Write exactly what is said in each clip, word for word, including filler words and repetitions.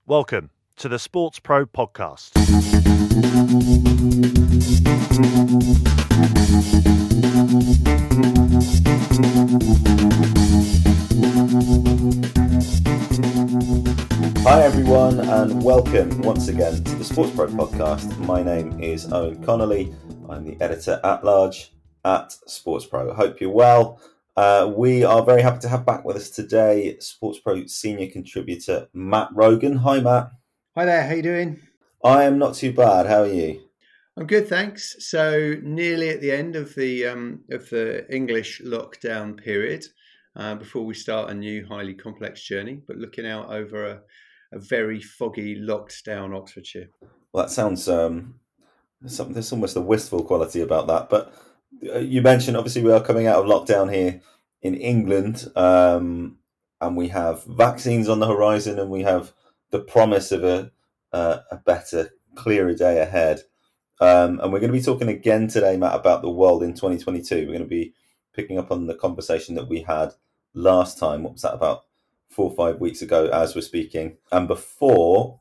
Welcome to the Sports Pro podcast. Hi everyone, and welcome once again to the Sports Pro podcast. My name is Owen Connolly. I'm the editor at large at Sports Pro. Hope you're well. Uh, we are very happy to have back with us today Sports Pro senior contributor Matt Rogan. Hi Matt. Hi there, how you doing? I am not too bad. How are you? I'm good, thanks. So nearly at the end of the um, of the English lockdown period, uh, before we start a new highly complex journey, but looking out over a, a very foggy, locked down Oxfordshire. Well, that sounds um, something. There's almost a wistful quality about that. But you mentioned obviously we are coming out of lockdown here in England, um, and we have vaccines on the horizon, and we have the promise of a uh, a better, clearer day ahead. Um, and we're going to be talking again today, Matt, about the world in twenty twenty-two. We're going to be picking up on the conversation that we had last time. What was that, about four or five weeks ago as we're speaking? And before,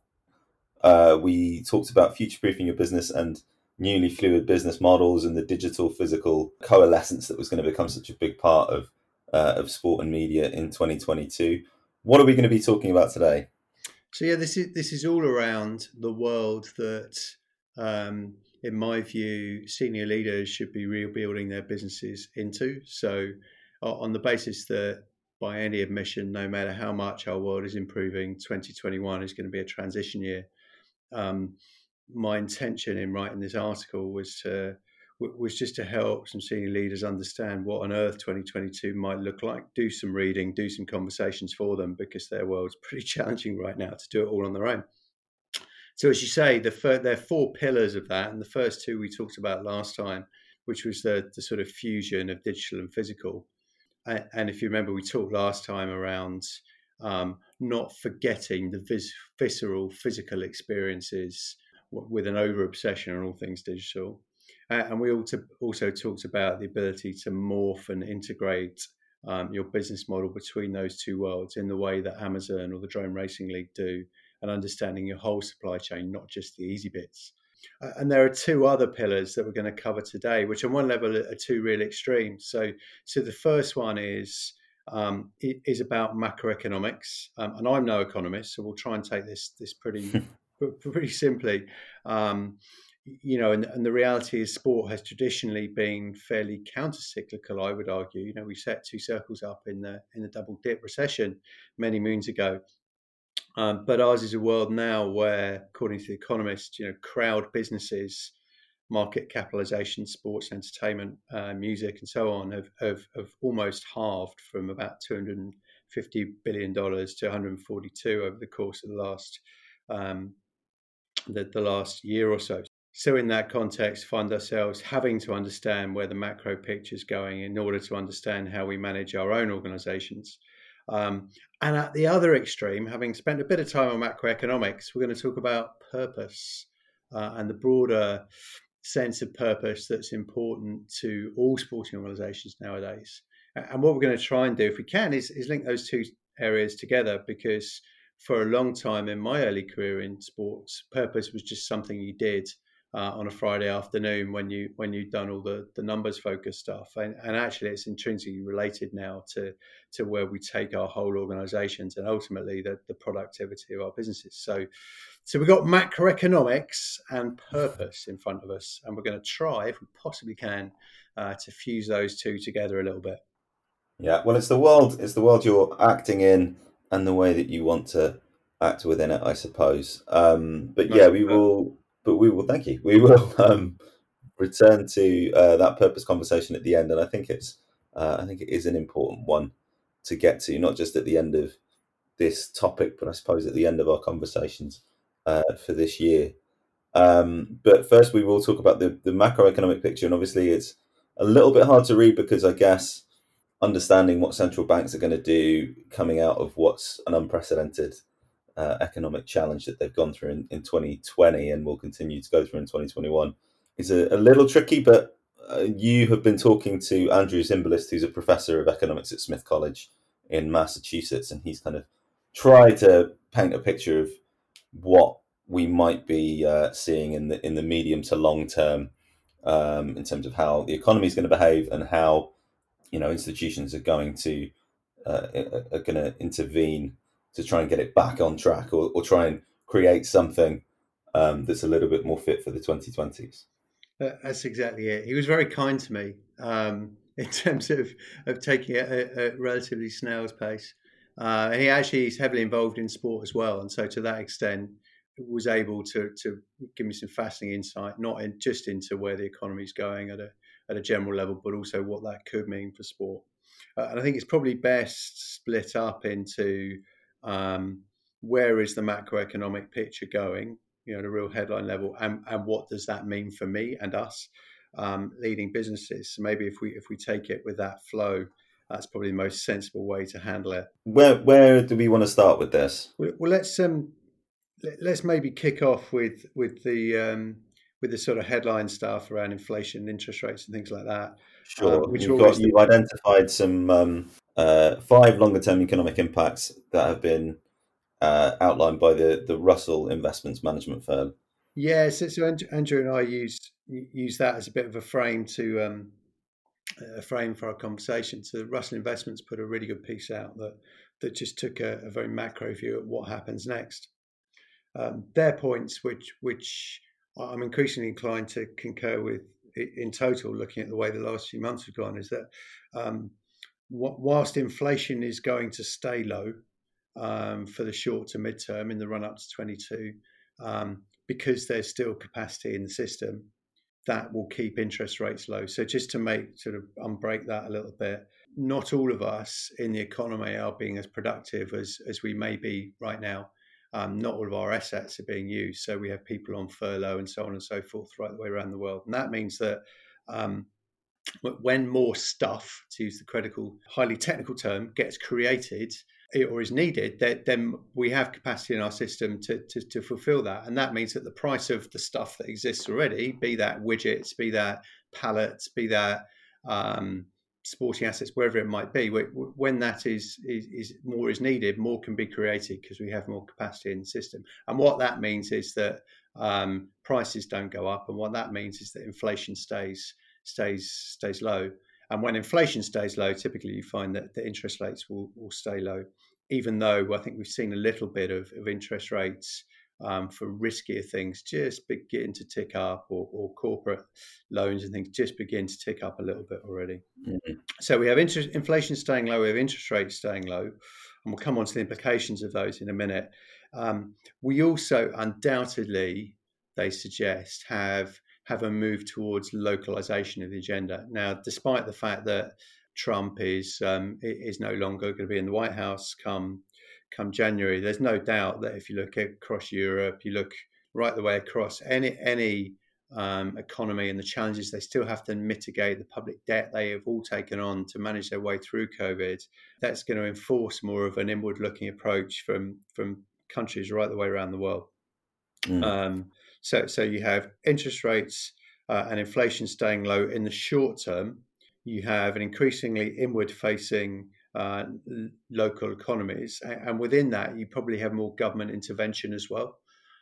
uh, we talked about future-proofing your business and newly fluid business models and the digital physical coalescence that was going to become such a big part of uh, of sport and media in twenty twenty-two. What are we going to be talking about today? So yeah, this is this is all around the world that, um, in my view, senior leaders should be rebuilding their businesses into. So, uh, on the basis that, by any admission, no matter how much our world is improving, twenty twenty-one is going to be a transition year. Um, my intention in writing this article was to was just to help some senior leaders understand what on earth twenty twenty-two might look like, do some reading, do some conversations for them, because their world's pretty challenging right now to do it all on their own. So as you say, the fir- there are four pillars of that, and the first two we talked about last time, which was the, the sort of fusion of digital and physical. And, and if you remember, we talked last time around um, not forgetting the vis- visceral physical experiences with an over-obsession on all things digital. Uh, and we also, also talked about the ability to morph and integrate um, your business model between those two worlds in the way that Amazon or the Drone Racing League do, and understanding your whole supply chain, not just the easy bits. Uh, and there are two other pillars that we're going to cover today, which on one level are two real extremes. So, so the first one is um, is about macroeconomics, um, and I'm no economist, so we'll try and take this this pretty pretty simply. Um, you know, and, and the reality is sport has traditionally been fairly counter-cyclical, I would argue. You know, we set two circles up in the in the double dip recession many moons ago. Um, but ours is a world now where, according to The Economist, you know, crowd businesses, market capitalization, sports, entertainment, uh, music, and so on have, have, have almost halved from about two hundred fifty billion dollars to one hundred forty-two over the course of the last um, the, the last year or so. So in that context, find ourselves having to understand where the macro picture is going in order to understand how we manage our own organizations. Um, and at the other extreme, having spent a bit of time on macroeconomics, we're going to talk about purpose uh, and the broader sense of purpose that's important to all sporting organizations nowadays. And what we're going to try and do, if we can, is, is link those two areas together, because for a long time in my early career in sports, purpose was just something you did Uh, on a Friday afternoon when you when you've done all the, the numbers focused stuff, and, and actually it's intrinsically related now to to where we take our whole organizations and ultimately the, the productivity of our businesses. So so we've got macroeconomics and purpose in front of us, and we're going to try, if we possibly can, uh, to fuse those two together a little bit. Yeah, well, it's the world. It's the world you're acting in, and the way that you want to act within it, I suppose. Um, but yeah, we will. But we will. Thank you. We will um, return to uh, that purpose conversation at the end, and I think it's. Uh, I think it is an important one to get to, not just at the end of this topic, but I suppose at the end of our conversations uh, for this year. Um, but first, we will talk about the the macroeconomic picture, and obviously, it's a little bit hard to read because I guess understanding what central banks are going to do coming out of what's an unprecedented uh, economic challenge that they've gone through in, in twenty twenty and will continue to go through in twenty twenty-one is a, a little tricky. But uh, you have been talking to Andrew Zimbalist, who's a professor of economics at Smith College in Massachusetts, and he's kind of tried to paint a picture of what we might be uh, seeing in the in the medium to long term, um, in terms of how the economy is going to behave and how, you know, institutions are going to uh, are going to intervene to try and get it back on track, or, or try and create something um, that's a little bit more fit for the twenty twenties. That's exactly it. He was very kind to me um, in terms of, of taking it at a relatively snail's pace. Uh, and he actually is heavily involved in sport as well. And so to that extent, was able to to give me some fascinating insight, not in, just into where the economy is going at a at a general level, but also what that could mean for sport. Uh, and I think it's probably best split up into um, where is the macroeconomic picture going, you know, at a real headline level, and, and what does that mean for me and us um, leading businesses? So maybe if we if we take it with that flow, that's probably the most sensible way to handle it. Where where do we want to start with this? Well, well let's um, let's maybe kick off with with the um, with the sort of headline stuff around inflation, interest rates, and things like that. Sure, Um, which you've always got you've identified some um, uh, five longer term economic impacts that have been uh, outlined by the the Russell Investments Management firm. Yeah, so, so Andrew and I use use that as a bit of a frame to um, a frame for our conversation. So Russell Investments put a really good piece out that that just took a, a very macro view at what happens next. Um, their points, which which I'm increasingly inclined to concur with in total, looking at the way the last few months have gone, is that um, whilst inflation is going to stay low um, for the short to mid-term in the run-up to twenty-two, um, because there's still capacity in the system, that will keep interest rates low. So just to make sort of unbreak that a little bit, not all of us in the economy are being as productive as, as we may be right now. Um, not all of our assets are being used. So we have people on furlough and so on and so forth right the way around the world. And that means that um, when more stuff, to use the critical, highly technical term, gets created or is needed, then we have capacity in our system to, to, to fulfill that. And that means that the price of the stuff that exists already, be that widgets, be that pallets, be that um, sporting assets, wherever it might be, when that is, is, is more is needed, more can be created because we have more capacity in the system. And what that means is that um, prices don't go up. And what that means is that inflation stays stays stays low. And when inflation stays low, typically you find that the interest rates will, will stay low, even though I think we've seen a little bit of, of interest rates um, for riskier things just begin to tick up, or, or corporate loans and things just begin to tick up a little bit already. Mm-hmm. So we have interest, inflation staying low, we have interest rates staying low, and we'll come on to the implications of those in a minute. Um, we also undoubtedly, they suggest, have have a move towards localization of the agenda. Now, despite the fact that Trump is um, is no longer going to be in the White House come come January, there's no doubt that if you look across Europe, you look right the way across any any um, economy and the challenges they still have to mitigate, the public debt they have all taken on to manage their way through COVID, that's going to enforce more of an inward-looking approach from from countries right the way around the world. Mm. Um, so, so you have interest rates uh, and inflation staying low in the short term. You have an increasingly inward-facing uh, local economies, and within that, you probably have more government intervention as well.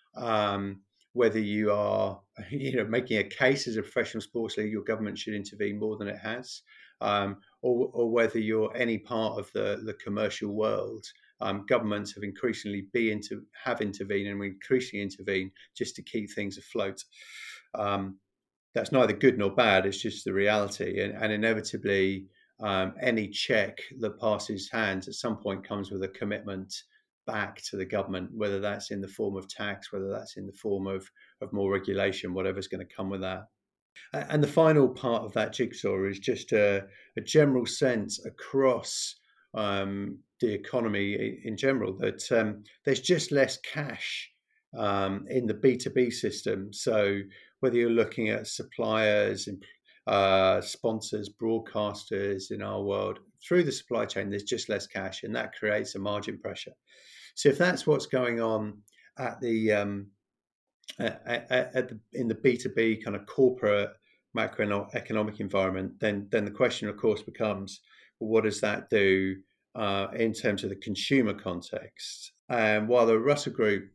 Um, whether you are, you know, making a case as a professional sports league, your government should intervene more than it has, um, or, or whether you're any part of the the commercial world. Um, governments have increasingly be into have intervened and increasingly intervene just to keep things afloat. Um, that's neither good nor bad. It's just the reality, and, and inevitably, um, any check that passes hands at some point comes with a commitment back to the government, whether that's in the form of tax, whether that's in the form of of more regulation, whatever's going to come with that. And the final part of that jigsaw is just a, a general sense across um, the economy in general that um, there's just less cash um, in the B two B system. So whether you're looking at suppliers, uh, sponsors, broadcasters in our world, through the supply chain, there's just less cash, and that creates a margin pressure. So if that's what's going on at the um, at, at, at the, in the B two B kind of corporate macroeconomic environment, then then the question, of course, becomes, well, what does that do uh, in terms of the consumer context? And while the Russell Group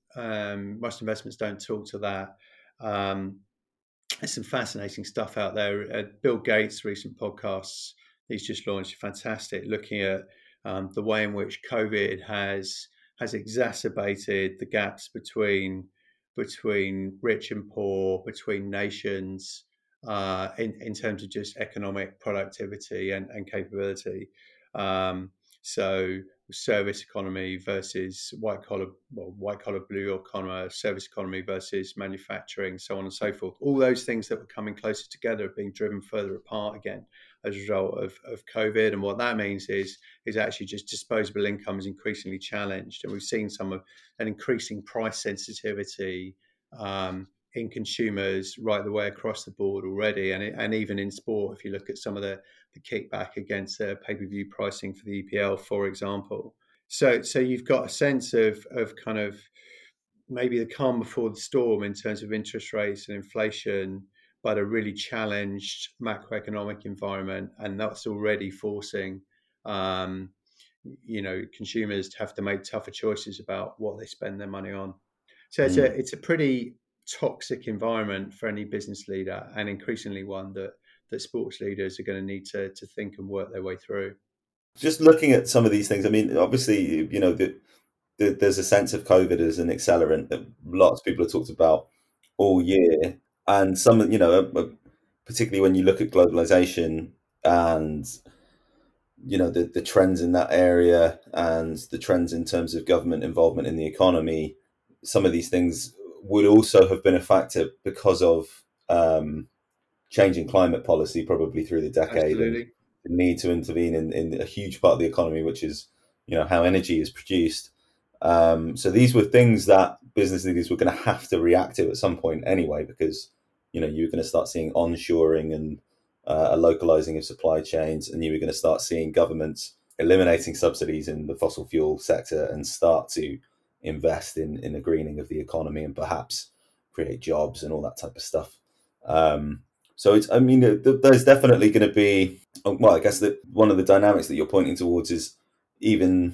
Um, most investments don't talk to that. Um, there's some fascinating stuff out there. Uh, Bill Gates' recent podcasts he's just launched, fantastic, looking at um, the way in which COVID has has exacerbated the gaps between between rich and poor, between nations, uh, in in terms of just economic productivity and, and capability. Um, so service economy versus white collar, well, white collar blue economy, service economy versus manufacturing, so on and so forth. All those things that were coming closer together are being driven further apart again as a result of, of COVID. And what that means is is actually just disposable income is increasingly challenged, and we've seen some of an increasing price sensitivity um, in consumers right the way across the board already, and and even in sport. If you look at some of the the kickback against uh, pay-per-view pricing for the E P L, for example. So, so you've got a sense of of kind of maybe the calm before the storm in terms of interest rates and inflation, but a really challenged macroeconomic environment, and that's already forcing, um, you know, consumers to have to make tougher choices about what they spend their money on. So it's a Mm. it's a pretty toxic environment for any business leader, and increasingly one that that sports leaders are going to need to to think and work their way through. Just looking at some of these things, I mean, obviously, you know, the, the, there's a sense of COVID as an accelerant that lots of people have talked about all year, and some, you know, uh, particularly when you look at globalization and you know the the trends in that area and the trends in terms of government involvement in the economy, some of these things would also have been a factor because of um, changing climate policy probably through the decade and Absolutely. the need to intervene in, in a huge part of the economy, which is you know how energy is produced. Um, so these were things that business leaders were going to have to react to at some point anyway, because you know you were going to start seeing onshoring and uh, a localizing of supply chains, and you were going to start seeing governments eliminating subsidies in the fossil fuel sector and start to invest in in the greening of the economy and perhaps create jobs and all that type of stuff. Um, so it's, I mean, there's definitely going to be, well, I guess that one of the dynamics that you're pointing towards is even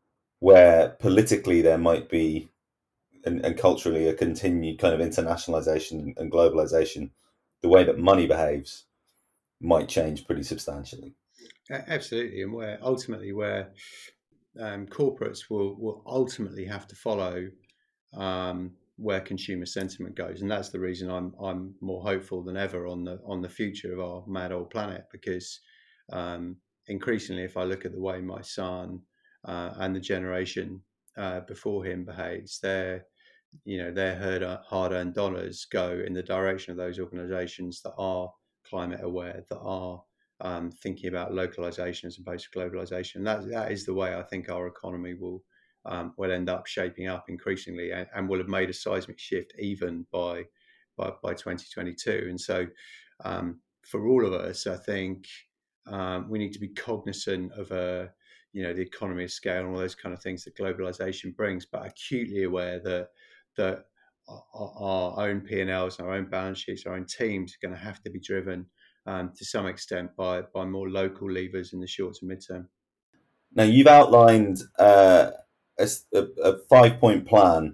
where politically there might be and, and culturally a continued kind of internationalization and globalization, the way that money behaves might change pretty substantially. Absolutely, and where ultimately where um, corporates will will ultimately have to follow um, where consumer sentiment goes, and that's the reason I'm I'm more hopeful than ever on the on the future of our mad old planet. Because um, increasingly, if I look at the way my son uh, and the generation uh, before him behaves, their you know their hard-earned dollars go in the direction of those organisations that are climate aware, that are um, thinking about localization as opposed to globalization. That that is the way I think our economy will um, will end up shaping up increasingly, and, and will have made a seismic shift even by by, by twenty twenty-two. And so, um, for all of us, I think um, we need to be cognizant of a you know the economy of scale and all those kind of things that globalization brings, but acutely aware that that our, our own P and Ls, our own balance sheets, our own teams are going to have to be driven um, to some extent by by more local levers in the short to midterm. Now, you've outlined uh, a, a five-point plan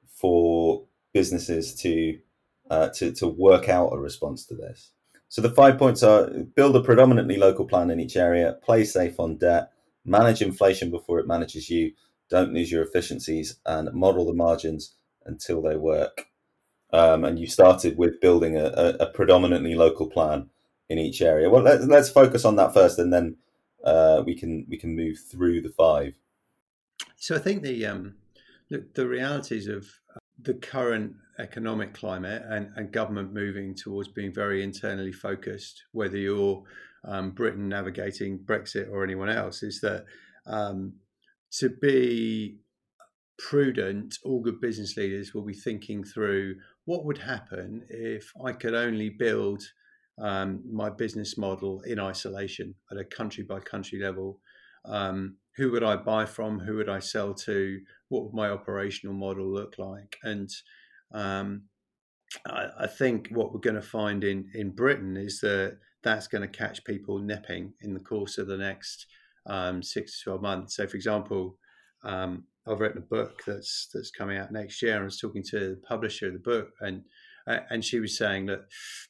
for businesses to, uh, to to work out a response to this. So the five points are: build a predominantly local plan in each area, play safe on debt, manage inflation before it manages you, don't lose your efficiencies, and model the margins until they work. Um, and you started with building a, a, a predominantly local plan in each area. Well, let's let's focus on that first, and then uh, we can we can move through the five. So I think the um, the, the realities of the current economic climate and, and government moving towards being very internally focused, whether you're um, Britain navigating Brexit or anyone else, is that um, to be prudent, all good business leaders will be thinking through what would happen if I could only build um, my business model in isolation at a country by country level. Um, who would I buy from? Who would I sell to? What would my operational model look like? And um, I, I think what we're going to find in, in Britain is that that's going to catch people nipping in the course of the next um, six to twelve months. So, for example, um, I've written a book that's that's coming out next year. And I was talking to the publisher of the book, and uh, and she was saying that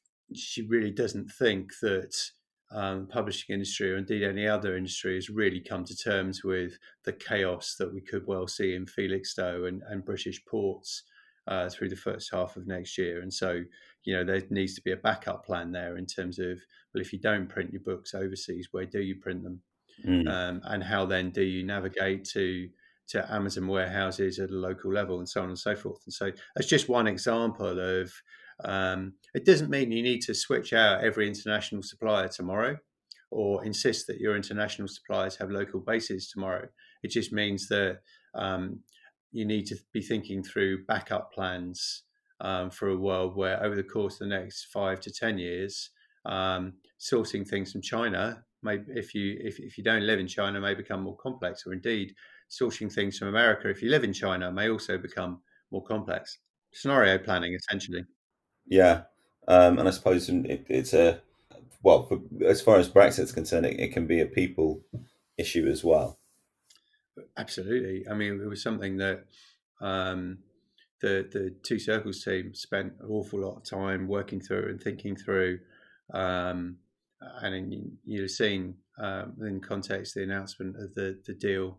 she really doesn't think that um, the publishing industry, or indeed any other industry, has really come to terms with the chaos that we could well see in Felixstowe and, and British ports uh, through the first half of next year. And so, you know, there needs to be a backup plan there in terms of, well, if you don't print your books overseas, where do you print them? Mm. Um, and how then do you navigate to to Amazon warehouses at a local level, and so on and so forth. And so that's just one example of, um, it doesn't mean you need to switch out every international supplier tomorrow or insist that your international suppliers have local bases tomorrow. It just means that um, you need to be thinking through backup plans um, for a world where over the course of the next five to ten years, um, sourcing things from China, may, if you if, if you don't live in China, may become more complex, or indeed sourcing things from America, if you live in China, may also become more complex. Scenario planning, essentially. Yeah, um, and I suppose it, it's a, well, for, as far as Brexit's concerned, it, it can be a people issue as well. Absolutely. I mean, it was something that um, the the Two Circles team spent an awful lot of time working through and thinking through. Um, and in, you'd have seen um, in context the announcement of the, the deal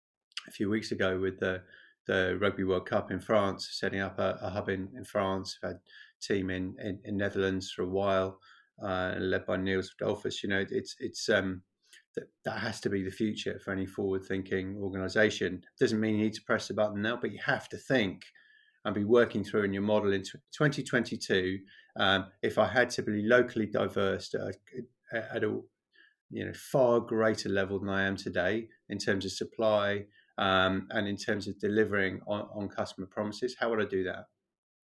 a few weeks ago with the the Rugby World Cup in France, setting up a, a hub in, in France. We've had a team in, in, in Netherlands for a while, uh, led by Niels Adolphus. You know, it's it's um, that that has to be the future for any forward-thinking organisation. Doesn't mean you need to press the button now, but you have to think and be working through in your model in twenty twenty-two. Um, if I had to be locally diverse at a, at a you know far greater level than I am today in terms of supply. Um, and in terms of delivering on, on customer promises, how would I do that?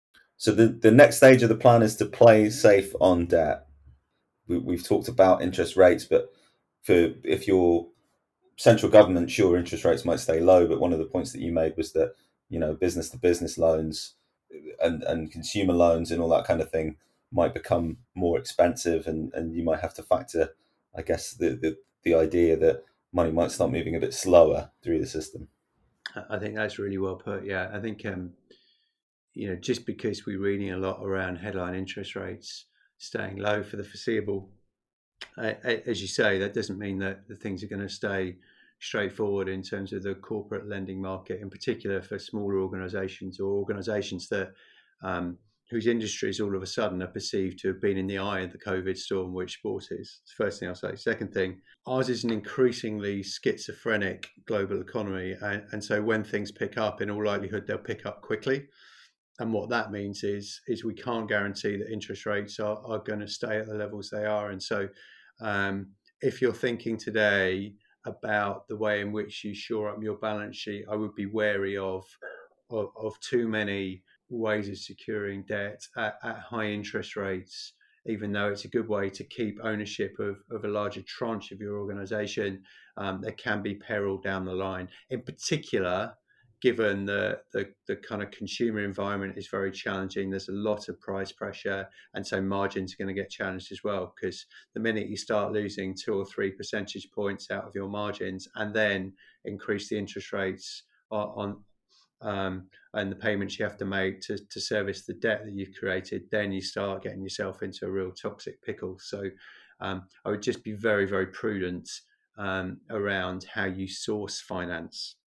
So the, the next stage of the plan is to play safe on debt. We, we've talked about interest rates, but for if your central government, sure, interest rates might stay low, but one of the points that you made was that, you know, business to business loans and, and consumer loans and all that kind of thing might become more expensive, and, and you might have to factor, I guess, the, the, the idea that money might start moving a bit slower through the system. I think that's really well put. Yeah, I think um, you know, just because we're reading a lot around headline interest rates staying low for the foreseeable, uh, as you say, that doesn't mean that the things are going to stay straightforward in terms of the corporate lending market, in particular for smaller organisations or organisations that um, whose industries all of a sudden are perceived to have been in the eye of the COVID storm, which sport is. It's the first thing I'll say. Second thing, ours is an increasingly schizophrenic global economy. And, and so when things pick up, in all likelihood, they'll pick up quickly. And what that means is, is we can't guarantee that interest rates are, are going to stay at the levels they are. And so um, if you're thinking today about the way in which you shore up your balance sheet, I would be wary of, of, of too many ways of securing debt at, at high interest rates, even though it's a good way to keep ownership of, of a larger tranche of your organization. Um, there can be peril down the line, in particular, given the, the, the kind of consumer environment is very challenging. There's a lot of price pressure, and so margins are going to get challenged as well, because the minute you start losing two or three percentage points out of your margins and then increase the interest rates on, on Um, and the payments you have to make to, to service the debt that you've created, then you start getting yourself into a real toxic pickle. So um, I would just be very, very prudent um, around how you source finance.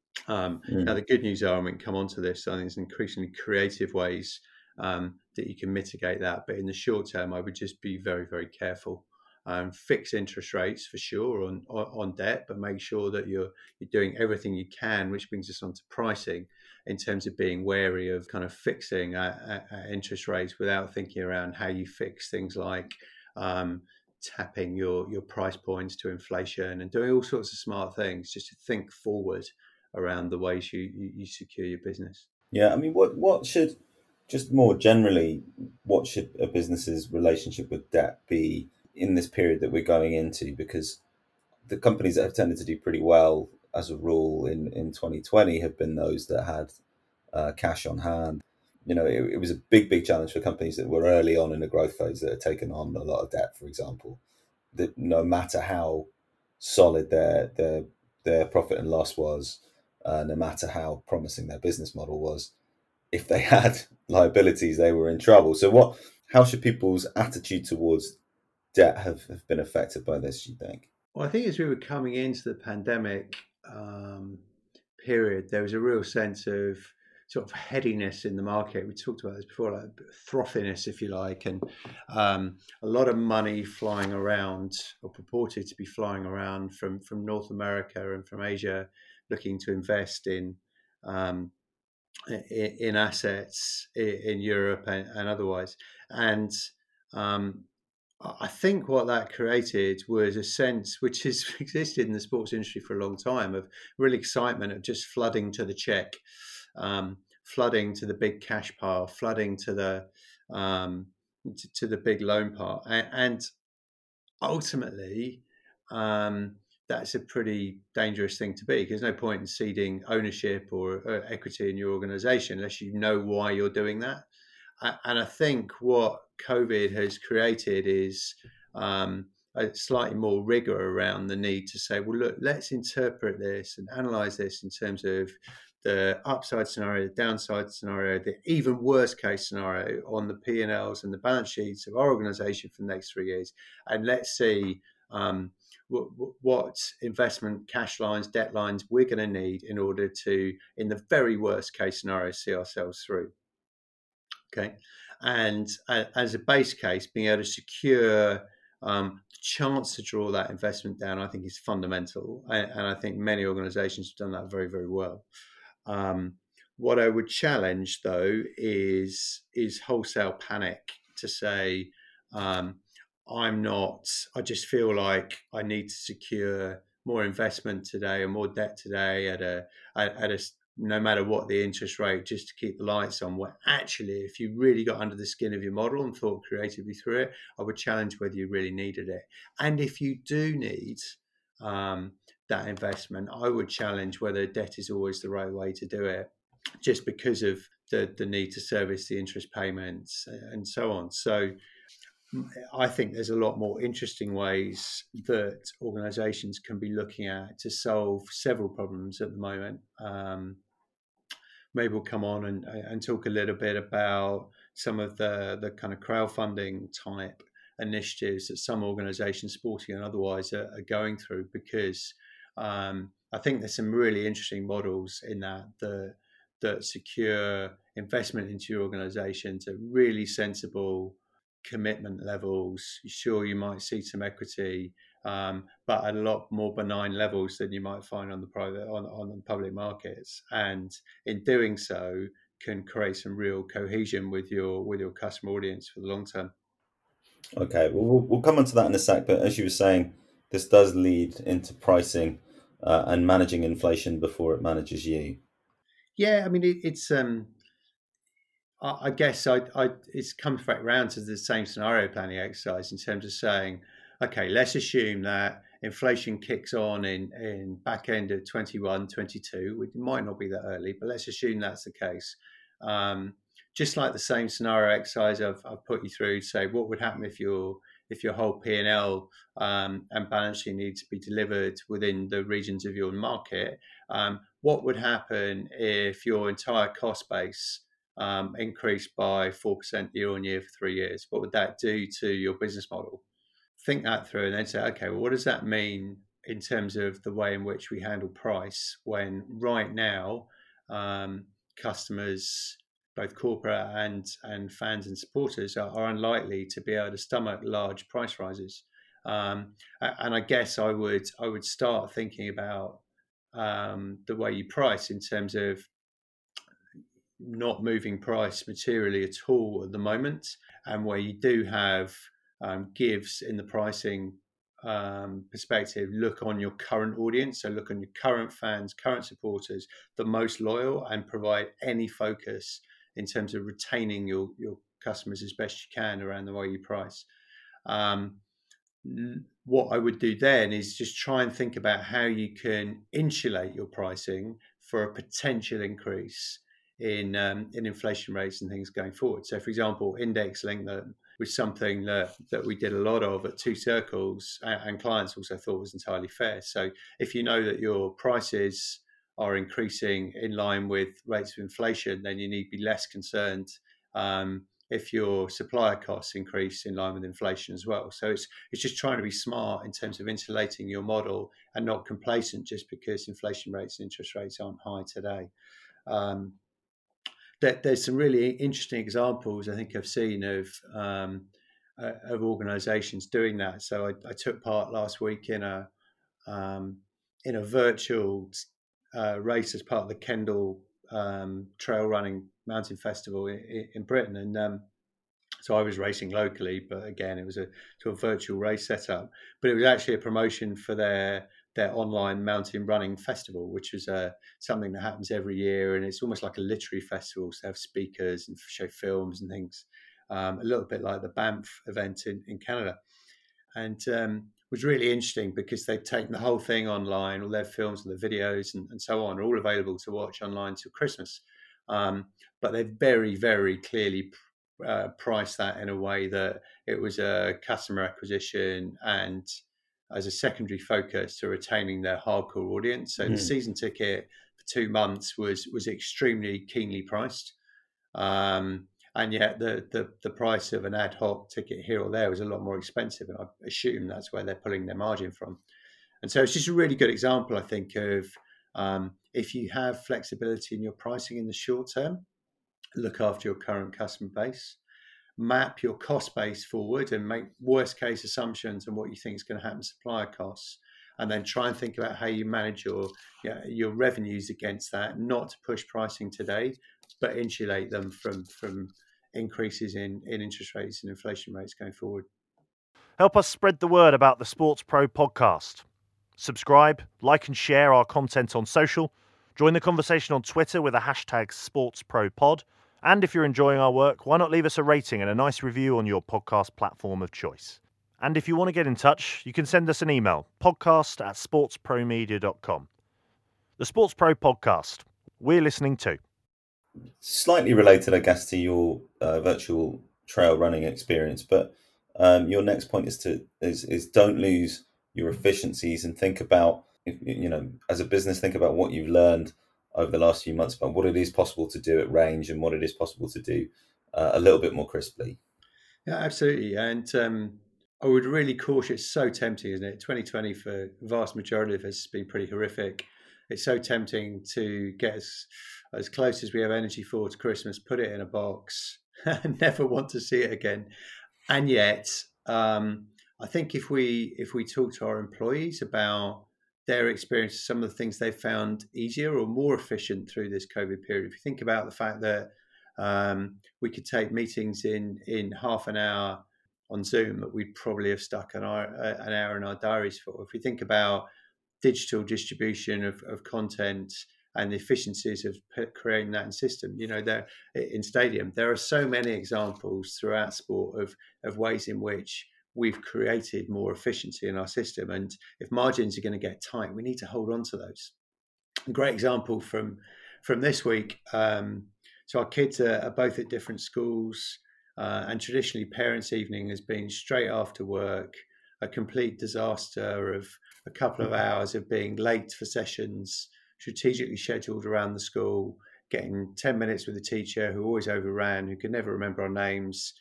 Um, mm. Now, the good news are, I mean, come on to this, I think there's increasingly creative ways um, that you can mitigate that. But in the short term, I would just be very, very careful. Um, fix interest rates for sure on, on on debt, but make sure that you're you're doing everything you can, which brings us on to pricing, in terms of being wary of kind of fixing uh, uh, interest rates without thinking around how you fix things like um, tapping your your price points to inflation and doing all sorts of smart things, just to think forward around the ways you, you, you secure your business. Yeah, I mean, what what should, just more generally, what should a business's relationship with debt be in this period that we're going into? Because the companies that have tended to do pretty well as a rule in, in twenty twenty have been those that had uh, cash on hand. You know, it, it was a big, big challenge for companies that were early on in the growth phase that had taken on a lot of debt, for example, that no matter how solid their their their profit and loss was, uh, no matter how promising their business model was. If they had liabilities, they were in trouble. So, what? How should people's attitude towards debt have, have been affected by this, do you think? Well, I think as we were coming into the pandemic um, period, there was a real sense of sort of headiness in the market. We talked about this before, like frothiness, if you like, and um, a lot of money flying around, or purported to be flying around from, from North America and from Asia, looking to invest in um, in, in assets in, in Europe and, and otherwise. And um, I think what that created was a sense which has existed in the sports industry for a long time of real excitement of just flooding to the check, um, flooding to the big cash pile, flooding to the um, to, to the big loan part, and, and ultimately, um, that's a pretty dangerous thing to be, because there's no point in ceding ownership or uh, equity in your organization unless you know why you're doing that. And I think what COVID has created is um, a slightly more rigor around the need to say, well, look, let's interpret this and analyze this in terms of the upside scenario, the downside scenario, the even worst case scenario on the P and Ls and the balance sheets of our organization for the next three years. And let's see um, what, what investment cash lines, debt lines we're going to need in order to, in the very worst case scenario, see ourselves through. Okay, and uh, as a base case, being able to secure um, the chance to draw that investment down, I think is fundamental, and, and I think many organisations have done that very, very well. Um, what I would challenge, though, is is wholesale panic to say, um, I'm not. I just feel like I need to secure more investment today or more debt today at a at, at a no matter what the interest rate, just to keep the lights on. Where actually, if you really got under the skin of your model and thought creatively through it, I would challenge whether you really needed it. And if you do need um, that investment, I would challenge whether debt is always the right way to do it, just because of the, the need to service the interest payments and so on. So I think there's a lot more interesting ways that organizations can be looking at to solve several problems at the moment. Um, maybe we'll come on and, and talk a little bit about some of the, the kind of crowdfunding type initiatives that some organizations, sporting and otherwise, are, are going through, because um, I think there's some really interesting models in that that, that secure investment into your organization to really sensible commitment levels. Sure, you might see some equity, um, but at a lot more benign levels than you might find on the private on, on the public markets, and in doing so can create some real cohesion with your with your customer audience for the long term. Okay, well, we'll, we'll come on to that in a sec, but as you were saying, this does lead into pricing uh, and managing inflation before it manages you. Yeah, I mean it, it's um I guess I, I, it's comes back around to the same scenario planning exercise in terms of saying, okay, let's assume that inflation kicks on in, in back end of twenty-one, twenty-two, which might not be that early, but let's assume that's the case. Um, just like the same scenario exercise I've, I've put you through, say what would happen if your if your whole P and L um, and balance sheet needs to be delivered within the regions of your market. Um, what would happen if your entire cost base Um, increased by four percent year on year for three years? What would that do to your business model? Think that through and then say, okay, well, what does that mean in terms of the way in which we handle price when right now um, customers, both corporate and, and fans and supporters, are, are unlikely to be able to stomach large price rises. Um, and I guess I would I would start thinking about um, the way you price in terms of not moving price materially at all at the moment, and where you do have um, gives in the pricing um, perspective, look on your current audience, so look on your current fans, current supporters, the most loyal, and provide any focus in terms of retaining your your customers as best you can around the way you price. Um, what I would do then is just try and think about how you can insulate your pricing for a potential increase in um, in inflation rates and things going forward. So, for example, index link that was something that, that we did a lot of at Two Circles, and, and clients also thought was entirely fair. So, if you know that your prices are increasing in line with rates of inflation, then you need to be less concerned um, if your supplier costs increase in line with inflation as well. So it's it's just trying to be smart in terms of insulating your model and not complacent just because inflation rates and interest rates aren't high today. Um, there, there's some really interesting examples I think I've seen of um, uh, of organisations doing that. So I, I took part last week in a um, in a virtual uh, race as part of the Kendall um, Trail Running Mountain Festival in, in Britain, and um, so I was racing locally, but again, it was a sort of virtual race setup. But it was actually a promotion for their their online mountain running festival, which was uh, something that happens every year, and it's almost like a literary festival. So they have speakers and show films and things, um, a little bit like the Banff event in, in Canada. And um, was really interesting because they've taken the whole thing online, all their films and the videos and, and so on are all available to watch online till Christmas. Um, but they've very, very clearly uh, priced that in a way that it was a customer acquisition and as a secondary focus to retaining their hardcore audience. So mm. the season ticket for two months was was extremely keenly priced. Um, And yet the, the the price of an ad hoc ticket here or there was a lot more expensive. And I assume that's where they're pulling their margin from. And so it's just a really good example, I think, of um, if you have flexibility in your pricing in the short term, look after your current customer base, map your cost base forward and make worst case assumptions on what you think is going to happen to supplier costs. And then try and think about how you manage your yeah, your revenues against that, not to push pricing today, but insulate them from from increases in, in interest rates and inflation rates going forward. Help us spread the word about the Sports Pro podcast. Subscribe, like and share our content on social. Join the conversation on Twitter with the hashtag SportsProPod. And if you're enjoying our work, why not leave us a rating and a nice review on your podcast platform of choice. And if you want to get in touch, you can send us an email, podcast at sportspromedia dot com. The Sports Pro podcast. We're listening too. Slightly related, I guess, to your uh, virtual trail running experience, but um, your next point is to is is don't lose your efficiencies and think about, you know, as a business, think about what you've learned over the last few months about what it is possible to do at range and what it is possible to do uh, a little bit more crisply. Yeah, absolutely. And um, I would really caution, it's so tempting, isn't it? twenty twenty for the vast majority of us has been pretty horrific. It's so tempting to get as, as close as we have energy for to Christmas, put it in a box, and never want to see it again. And yet, um, I think if we if we talk to our employees about their experience, some of the things they've found easier or more efficient through this COVID period, if you think about the fact that um, we could take meetings in in half an hour on Zoom that we'd probably have stuck an hour, an hour in our diaries for. If we think about digital distribution of, of content and the efficiencies of creating that in system, you know, there in Stadium, there are so many examples throughout sport of of ways in which we've created more efficiency in our system. And if margins are going to get tight, we need to hold on to those. A great example from from this week. Um, so our kids are, are both at different schools, uh, and traditionally parents' evening has been straight after work, a complete disaster of a couple of hours of being late for sessions, strategically scheduled around the school, getting ten minutes with a teacher who always overran, who could never remember our names.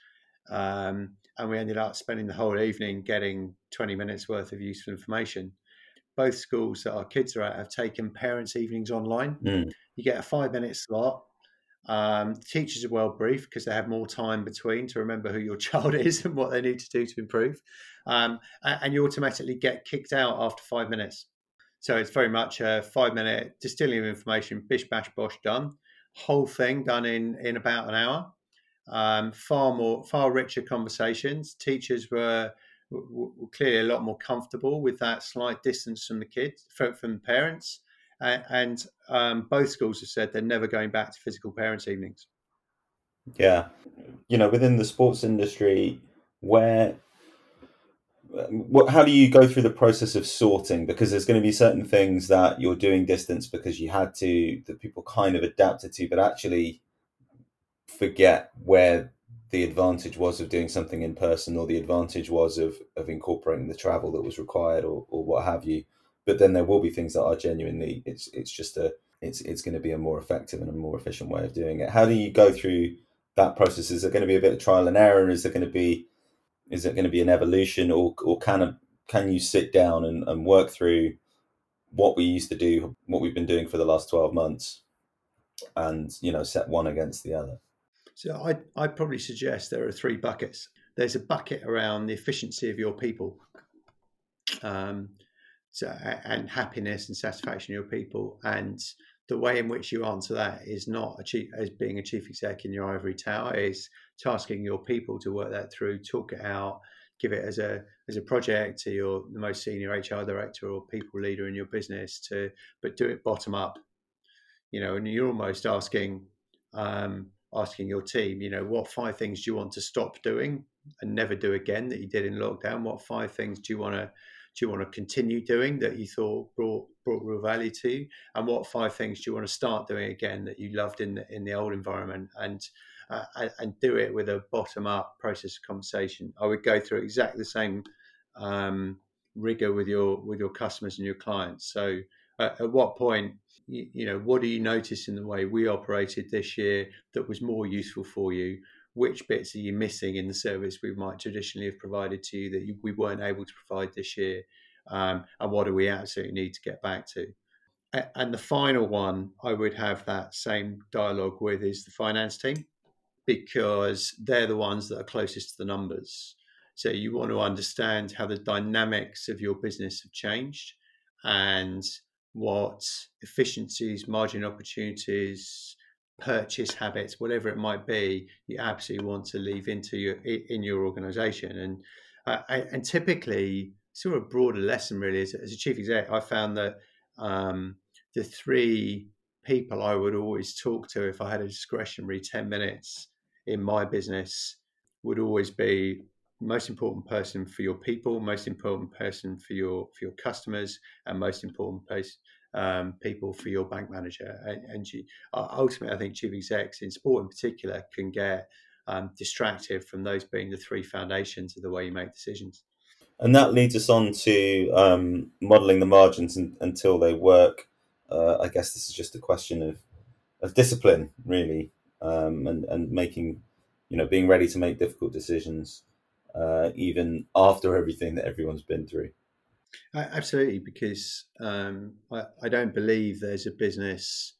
Um, and we ended up spending the whole evening getting twenty minutes worth of useful information. Both schools that our kids are at have taken parents' evenings online. Mm. You get a five minute slot. Um, the teachers are well briefed because they have more time between to remember who your child is and what they need to do to improve. Um, and you automatically get kicked out after five minutes. So it's very much a five minute distilling of information, bish, bash, bosh, done. Whole thing done in, in about an hour. Um, far more, far richer conversations. Teachers were, were clearly a lot more comfortable with that slight distance from the kids, from, from the parents. And, and um, both schools have said they're never going back to physical parents' evenings. Yeah. You know, within the sports industry, where, what, how do you go through the process of sorting? Because there's going to be certain things that you're doing distance because you had to, that people kind of adapted to, but actually forget where the advantage was of doing something in person, or the advantage was of, of incorporating the travel that was required, or, or what have you. But then there will be things that are genuinely, it's it's just a it's it's going to be a more effective and a more efficient way of doing it. How do you go through that process? Is there going to be a bit of trial and error? Is there going to be is it going to be an evolution, or or can a, can you sit down and, and work through what we used to do, what we've been doing for the last twelve months, and you know set one against the other? So I'd, I'd probably suggest there are three buckets. There's a bucket around the efficiency of your people, um, so, and happiness and satisfaction of your people. And the way in which you answer that is not a chief, as being a chief exec in your ivory tower, is tasking your people to work that through, talk it out, give it as a as a project to your the most senior H R director or people leader in your business, to but do it bottom up. You know, and you're almost asking um, asking your team, you know, what five things do you want to stop doing and never do again that you did in lockdown? What five things do you want to do you want to continue doing that you thought brought brought real value to you? And what five things do you want to start doing again that you loved in the, in the old environment? And uh, and, and do it with a bottom up process of conversation. I would go through exactly the same um, rigor with your with your customers and your clients. So uh, at what point, you, you know, what do you notice in the way we operated this year that was more useful for you? Which bits are you missing in the service we might traditionally have provided to you that you, we weren't able to provide this year? Um, and what do we absolutely need to get back to? And the final one I would have that same dialogue with is the finance team, because they're the ones that are closest to the numbers. So you want to understand how the dynamics of your business have changed and what efficiencies, margin opportunities, purchase habits, whatever it might be, you absolutely want to leave into your in your organization. And uh, and typically, sort of broader lesson really, as, as a chief exec, I found that um, the three people I would always talk to if I had a discretionary ten minutes in my business would always be most important person for your people, most important person for your for your customers, and most important person, um, people for your bank manager. And, and you, ultimately, I think chief execs in sport in particular can get um, distracted from those being the three foundations of the way you make decisions. And that leads us on to um, modelling the margins in, until they work. Uh, I guess this is just a question of of discipline, really, um, and and making, you know, being ready to make difficult decisions, uh, even after everything that everyone's been through. Absolutely, because um, I, I don't believe there's a business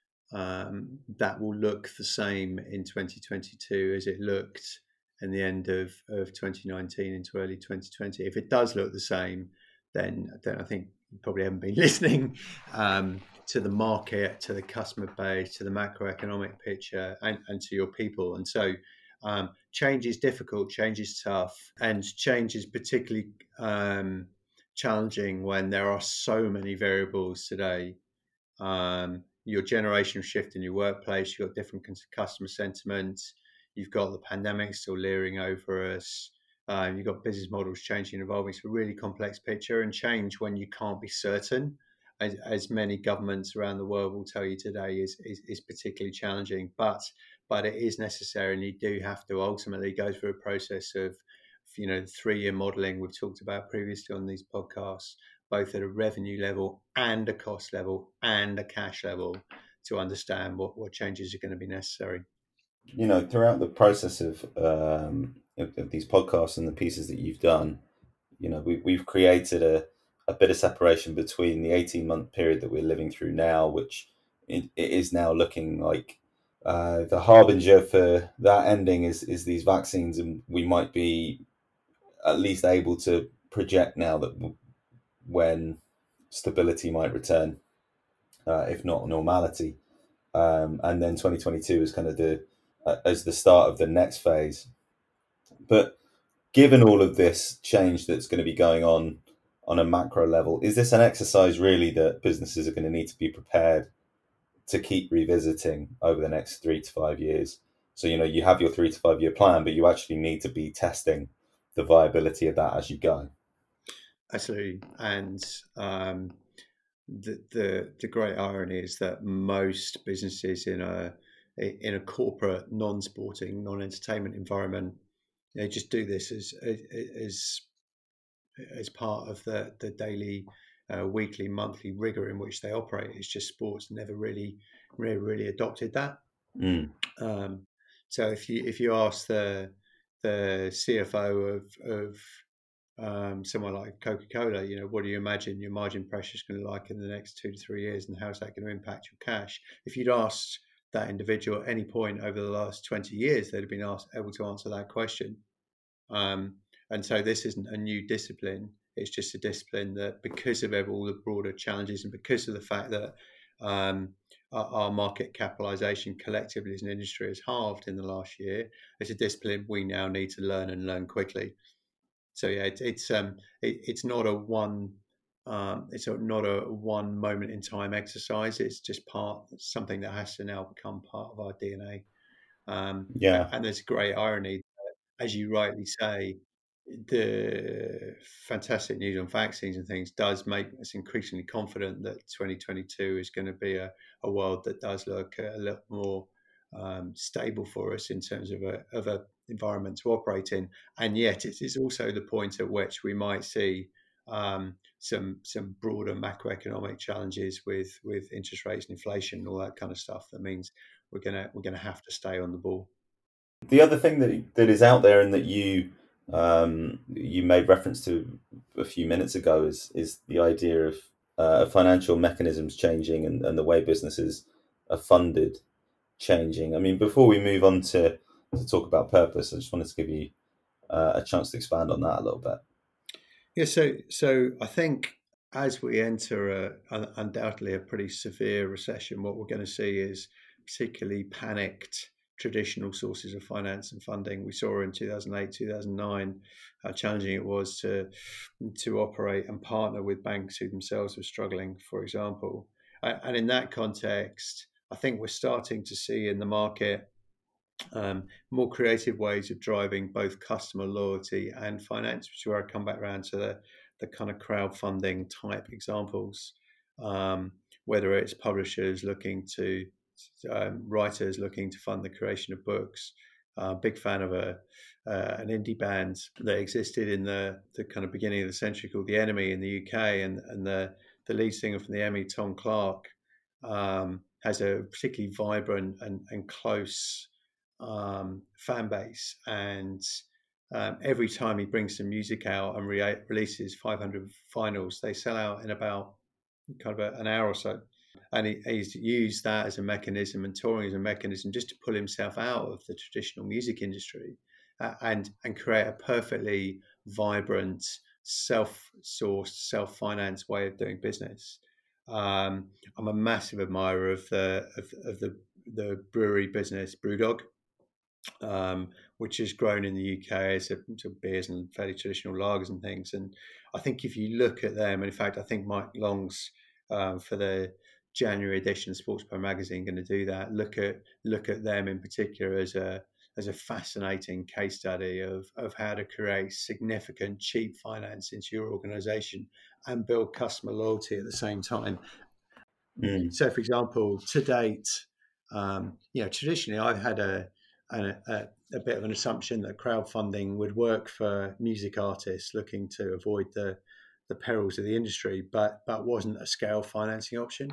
um, that will look the same in twenty twenty-two as it looked in the end of, of twenty nineteen into early twenty twenty. If it does look the same, then then I think you probably haven't been listening um, to the market, to the customer base, to the macroeconomic picture, and, and to your people. And so um, change is difficult, change is tough, and change is particularly um, challenging when there are so many variables today. Um, your generation shift in your workplace, you've got different customer sentiments, you've got the pandemic still leering over us, uh, you've got business models changing and evolving. It's a really complex picture, and change when you can't be certain, as, as many governments around the world will tell you today, is, is, is particularly challenging. But but it is necessary, and you do have to ultimately go through a process of, you know, the three-year modelling we've talked about previously on these podcasts, both at a revenue level and a cost level and a cash level, to understand what, what changes are going to be necessary. You know, throughout the process of, um, of, of these podcasts and the pieces that you've done, you know, we, we've created a, a bit of separation between the eighteen-month period that we're living through now, which it, it is now looking like uh, the harbinger for that ending is, is these vaccines, and we might be at least able to project now that w- when stability might return, uh, if not normality. Um, and then twenty twenty-two is kind of the uh, as the start of the next phase. But given all of this change that's going to be going on on a macro level, is this an exercise really that businesses are going to need to be prepared to keep revisiting over the next three to five years? So, you know, you have your three to five year plan, but you actually need to be testing the viability of that as you go. Absolutely. And um, the, the the great irony is that most businesses in a in a corporate, non-sporting, non-entertainment environment, they just do this as as as part of the the daily uh, weekly, monthly rigor in which they operate. It's just sports never really, really, really adopted that. Mm. Um, so if you if you ask the the C F O of of um, someone like Coca-Cola, you know, what do you imagine your margin pressure is going to like in the next two to three years, and how's that going to impact your cash? If you'd asked that individual at any point over the last twenty years, they'd have been asked, able to answer that question. Um, and so this isn't a new discipline. It's just a discipline that, because of all the broader challenges and because of the fact that um, our, our market capitalization collectively as an industry has halved in the last year, it's a discipline we now need to learn and learn quickly. So yeah, it, it's um, it, it's not a one, um, it's a, not a one moment in time exercise. It's just part something that has to now become part of our D N A. Um, Yeah. and there's great irony, as you rightly say, the fantastic news on vaccines and things does make us increasingly confident that twenty twenty-two is going to be a, a world that does look a little more um, stable for us in terms of a of a environment to operate in. And yet, it is also the point at which we might see um, some some broader macroeconomic challenges with with interest rates and inflation and all that kind of stuff. That means we're gonna we're gonna have to stay on the ball. The other thing that that is out there and that you um, you made reference to a few minutes ago is is the idea of uh, financial mechanisms changing and, and the way businesses are funded changing. I mean, before we move on to, to talk about purpose, I just wanted to give you uh, a chance to expand on that a little bit. Yeah, so so I think as we enter a, a, undoubtedly a pretty severe recession, what we're going to see is particularly panicked traditional sources of finance and funding. We saw in two thousand eight, two thousand nine how challenging it was to to operate and partner with banks who themselves were struggling, for example. And in that context, I think we're starting to see in the market um, more creative ways of driving both customer loyalty and finance, which is where I come back around to the, the kind of crowdfunding type examples, um, whether it's publishers looking to, um, writers looking to fund the creation of books. Uh, big fan of a uh, an indie band that existed in the, the kind of beginning of the century called The Enemy in the U K, and, and the, the lead singer from The Enemy, Tom Clark, um, has a particularly vibrant and, and close um, fan base, and um, every time he brings some music out and re- releases five hundred vinyls, they sell out in about kind of a, an hour or so. And he, he's used that as a mechanism and touring as a mechanism just to pull himself out of the traditional music industry uh, and and create a perfectly vibrant, self-sourced, self-financed way of doing business. Um, I'm a massive admirer of the of, of the the brewery business, Brewdog, um, which has grown in the U K as a, to beers and fairly traditional lagers and things. And I think if you look at them, and in fact, I think Mike Long's um, for the January edition of Sports Pro Magazine going to do that. Look at look at them in particular as a as a fascinating case study of of how to create significant cheap finance into your organisation and build customer loyalty at the same time. Mm. So, for example, to date, um, you know, traditionally I've had a a, a a bit of an assumption that crowdfunding would work for music artists looking to avoid the the perils of the industry, but but wasn't a scale financing option.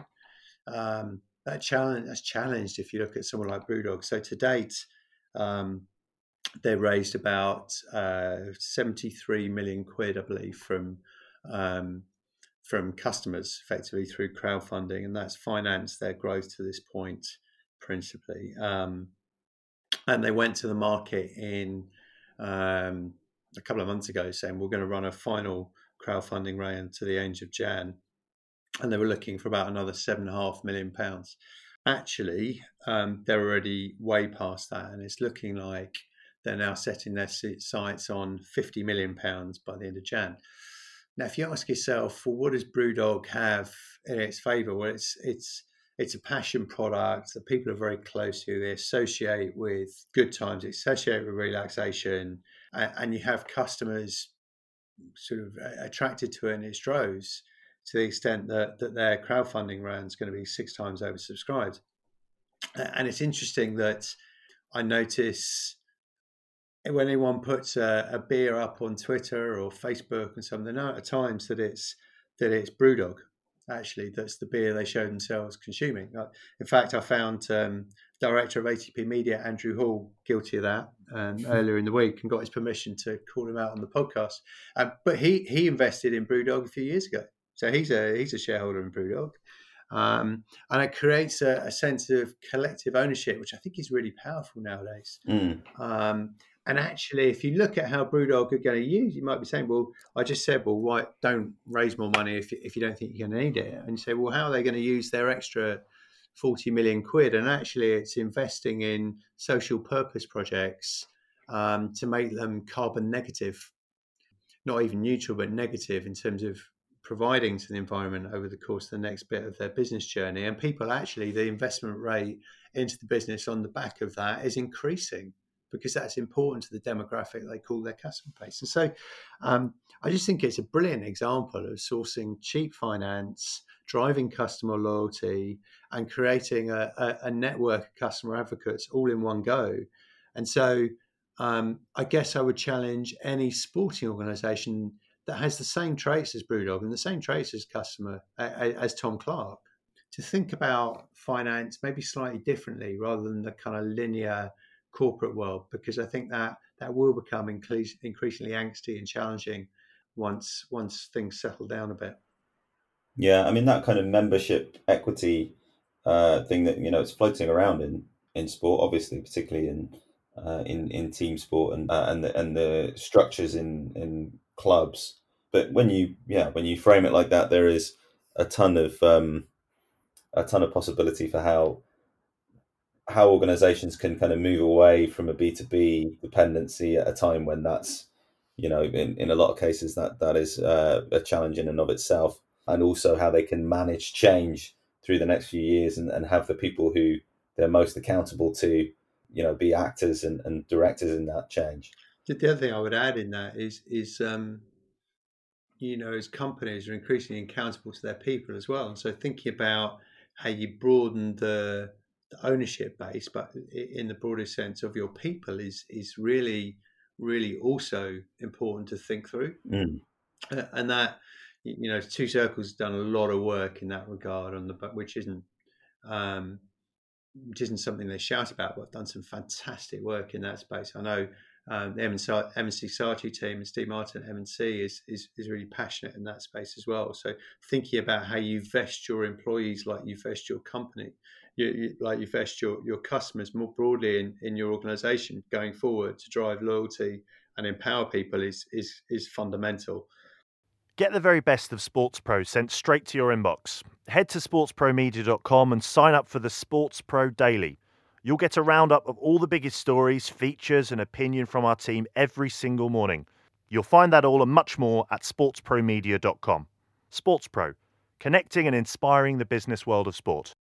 Um, that challenge that's challenged if you look at someone like Brewdog. So to date, um, they raised about uh, seventy-three million quid, I believe, from um, from customers effectively through crowdfunding, and that's financed their growth to this point principally. Um, and they went to the market in um, a couple of months ago saying we're going to run a final crowdfunding round to the end of Jan, and they were looking for about another seven and a half million pounds. Actually, um, they're already way past that, and it's looking like they're now setting their sights on fifty million pounds by the end of Jan. Now, if you ask yourself, well, what does Brewdog have in its favour? Well, it's it's it's a passion product that people are very close to. They associate with good times, they associate with relaxation, and, and you have customers sort of attracted to it in its droves to the extent that, that their crowdfunding round is going to be six times oversubscribed. And it's interesting that I notice when anyone puts a, a beer up on Twitter or Facebook and something, they know at times that it's that it's BrewDog, actually, that's the beer they show themselves consuming. In fact, I found um, director of A T P Media, Andrew Hall, guilty of that um, earlier in the week, and got his permission to call him out on the podcast. Um, but he he invested in BrewDog a few years ago, so he's a he's a shareholder in BrewDog, um, and it creates a, a sense of collective ownership, which I think is really powerful nowadays. Mm. Um, and actually, if you look at how BrewDog are going to use, you might be saying, well, I just said, well, why don't raise more money if, if you don't think you're going to need it? And you say, well, how are they going to use their extra forty million quid? And actually, it's investing in social purpose projects um, to make them carbon negative, not even neutral, but negative in terms of providing to the environment over the course of the next bit of their business journey. And people actually, the investment rate into the business on the back of that is increasing, because that's important to the demographic they call their customer base. And so um, I just think it's a brilliant example of sourcing cheap finance, driving customer loyalty, and creating a, a, a network of customer advocates all in one go. And so um, I guess I would challenge any sporting organisation that has the same traits as BrewDog and the same traits as customer as Tom Clark to think about finance maybe slightly differently rather than the kind of linear corporate world, because I think that that will become incre- increasingly angsty and challenging once once things settle down a bit. Yeah, I mean, that kind of membership equity uh, thing that, you know, it's floating around in, in sport, obviously, particularly in uh, in in team sport and uh, and the and the structures in in clubs. But when you yeah when you frame it like that, there is a ton of um, a ton of possibility for how how organizations can kind of move away from a B two B dependency at a time when that's, you know, in, in a lot of cases that that is uh, a challenge in and of itself, and also how they can manage change through the next few years and, and have the people who they're most accountable to, you know, be actors and, and directors in that change. The other thing I would add in that is, is um, you know, as companies are increasingly accountable to their people as well. And so thinking about how you broaden the, the ownership base, but in the broader sense of your people is is really, really also important to think through. Mm. And that, you know, Two Circles has done a lot of work in that regard on the, which isn't, um, which isn't something they shout about, but done some fantastic work in that space. I know um, the M and C Saatchi team and Steve Martin at M and C is, is is really passionate in that space as well. So thinking about how you vest your employees like you vest your company, you, you, like you vest your, your customers more broadly in, in your organisation going forward to drive loyalty and empower people is is is fundamental. Get the very best of SportsPro sent straight to your inbox. Head to sports pro media dot com and sign up for the SportsPro Daily. You'll get a roundup of all the biggest stories, features, and opinion from our team every single morning. You'll find that all and much more at sports pro media dot com. SportsPro, connecting and inspiring the business world of sport.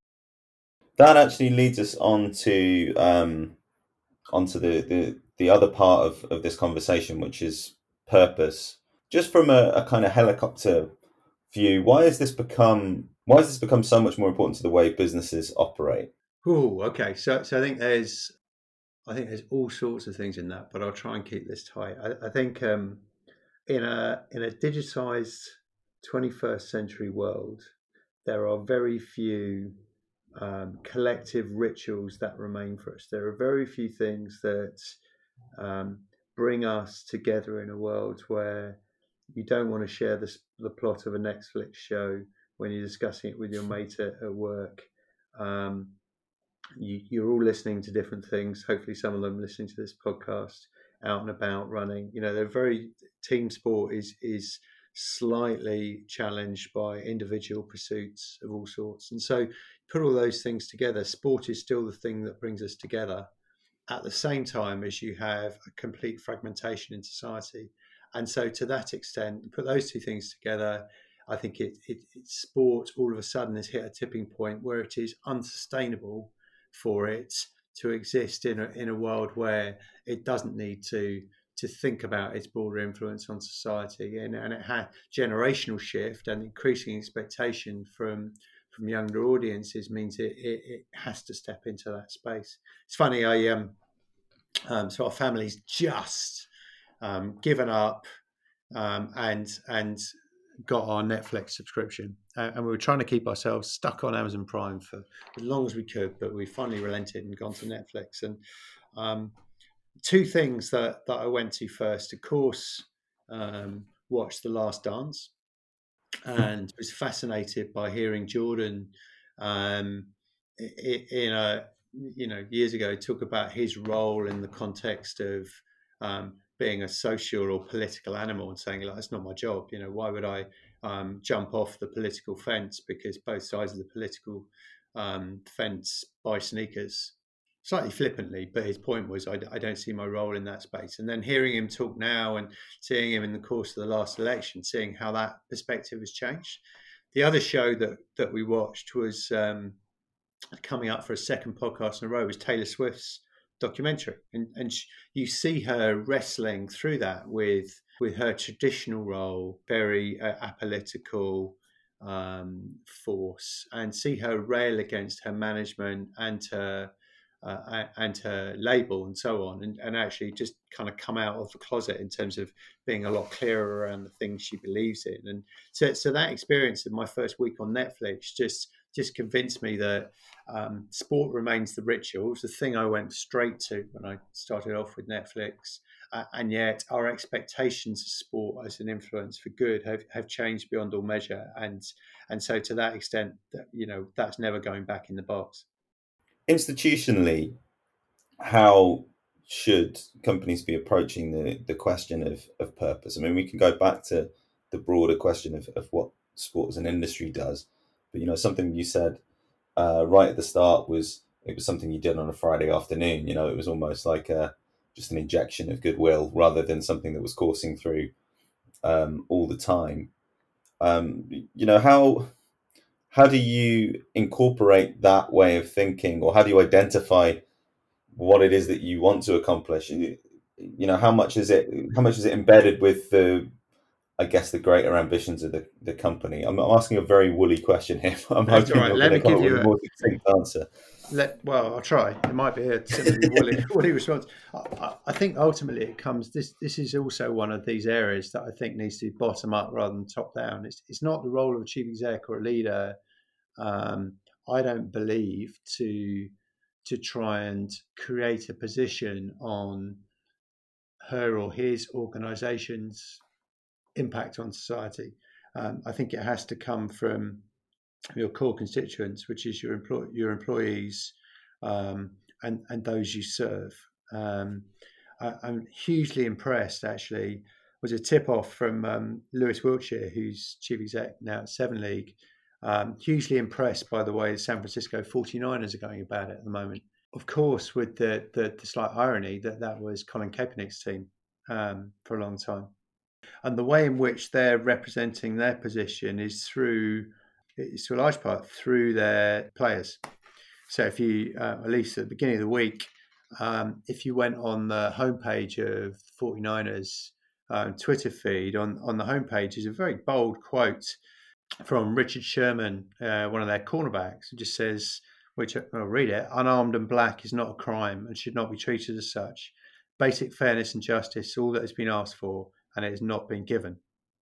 That actually leads us on to um, onto the, the the other part of, of this conversation, which is purpose. Just from a, a kind of helicopter view, why has this become why has this become so much more important to the way businesses operate? Oh, okay. So, so I think there's, I think there's all sorts of things in that, but I'll try and keep this tight. I, I think um, in a in a digitized twenty-first century world, there are very few um, collective rituals that remain for us. There are very few things that um, bring us together in a world where you don't want to share the, the plot of a Netflix show when you're discussing it with your mate at, at work. Um, you, you're all listening to different things. Hopefully some of them listening to this podcast, out and about, running. You know, they're very, team sport is is slightly challenged by individual pursuits of all sorts. And so put all those things together, sport is still the thing that brings us together at the same time as you have a complete fragmentation in society. And so to that extent, put those two things together, I think it, it, it sport all of a sudden has hit a tipping point where it is unsustainable for it to exist in a in a world where it doesn't need to to think about its broader influence on society, and, and it had generational shift and increasing expectation from from younger audiences means it, it, it has to step into that space. It's funny, I um, um so our family's just um, given up um, and and got our Netflix subscription, uh, and we were trying to keep ourselves stuck on Amazon Prime for as long as we could, but we finally relented and gone to Netflix. And um, two things that, that I went to first, of course, um, watched The Last Dance, and was fascinated by hearing Jordan um, in a, you know, years ago talk about his role in the context of um, being a social or political animal, and saying, like, that's not my job. You know, why would I um, jump off the political fence because both sides of the political um, fence buy sneakers? Slightly flippantly, but his point was, I, I don't see my role in that space. And then hearing him talk now and seeing him in the course of the last election, seeing how that perspective has changed. The other show that that we watched was um, coming up for a second podcast in a row was Taylor Swift's documentary, and and she, you see her wrestling through that with with her traditional role, very uh, apolitical um, force, and see her rail against her management and her uh, and her label and so on, and, and actually just kind of come out of the closet in terms of being a lot clearer around the things she believes in. And so, so that experience of my first week on Netflix just just convinced me that um, sport remains the ritual. It was the thing I went straight to when I started off with Netflix. Uh, and yet our expectations of sport as an influence for good have, have changed beyond all measure. And and so to that extent, that, you know, that's never going back in the box. Institutionally, how should companies be approaching the, the question of, of purpose? I mean, we can go back to the broader question of, of what sport as an industry does. But, you know, something you said uh, right at the start was it was something you did on a Friday afternoon. You know, it was almost like a, just an injection of goodwill rather than something that was coursing through um, all the time. Um, you know, how how do you incorporate that way of thinking, or how do you identify what it is that you want to accomplish? You, you know, how much is it? How much is it embedded with the, I guess, the greater ambitions of the, the company? I'm, I'm asking a very woolly question here. I'm That's hoping all right. you're Let going me to come give up with you a a more succinct answer. let. Well, I'll try. It might be a similarly woolly, woolly response. I, I, I think ultimately it comes. This this is also one of these areas that I think needs to be bottom up rather than top down. It's it's not the role of a chief exec or a leader. Um, I don't believe to to try and create a position on her or his organisation's impact on society. Um, I think it has to come from your core constituents, which is your employ your employees um, and and those you serve. Um, I, I'm hugely impressed. Actually, was a tip off from um, Lewis Wiltshire, who's chief exec now at Seven League. Um, hugely impressed by the way the San Francisco forty-niners are going about it at the moment. Of course, with the the, the slight irony that that was Colin Kaepernick's team um, for a long time, and the way in which they're representing their position is through, it's to a large part through their players. So if you, uh, at least at the beginning of the week, um, if you went on the homepage of forty-niners um, Twitter feed, on, on the homepage is a very bold quote from Richard Sherman, uh, one of their cornerbacks, who just says, which I'll read it, unarmed and black is not a crime and should not be treated as such. Basic fairness and justice is all that has been asked for, and it has not been given.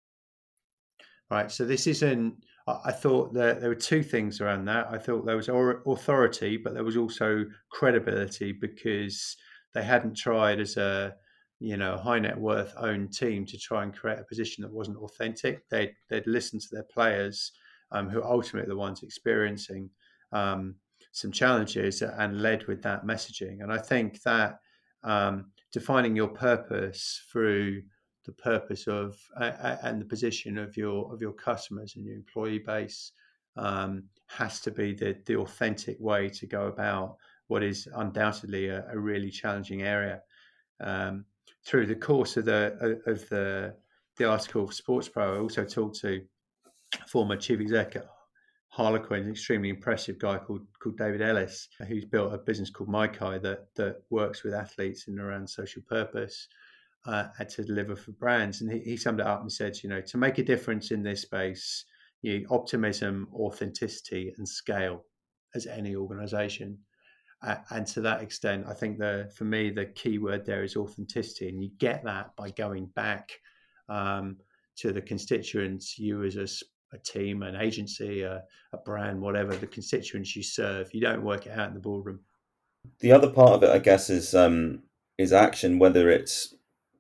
Right. So this isn't, I thought that there were two things around that. I thought there was authority, but there was also credibility, because they hadn't tried as a, you know, high net worth owned team to try and create a position that wasn't authentic. They'd, they'd listened to their players, um, who are ultimately the ones experiencing um, some challenges, and led with that messaging. And I think that um, defining your purpose through the purpose of uh, and the position of your of your customers and your employee base um, has to be the the authentic way to go about what is undoubtedly a, a really challenging area. Um, through the course of the of the the article for Sports Pro, I also talked to former chief exec at Harlequin, an extremely impressive guy called called David Ellis, who's built a business called Maikai that that works with athletes in and around social purpose. Uh, had to deliver for brands, and he, he summed it up and said, you know, to make a difference in this space, you know, optimism, authenticity, and scale as any organisation. Uh, and to that extent, I think the for me the key word there is authenticity, and you get that by going back um, to the constituents, you as a, a team, an agency, a, a brand, whatever, the constituents you serve. You don't work it out in the boardroom. The other part of it, I guess, is um, is action, whether it's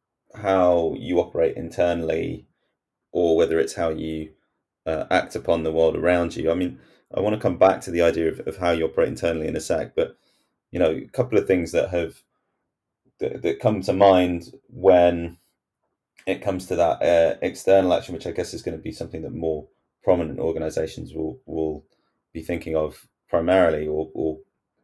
how you operate internally or whether it's how you uh, act upon the world around you. I mean, I want to come back to the idea of, of how you operate internally in a sec, but you know, a couple of things that have that, that come to mind when it comes to that uh, external action, which I guess is going to be something that more prominent organisations will will be thinking of primarily, or, or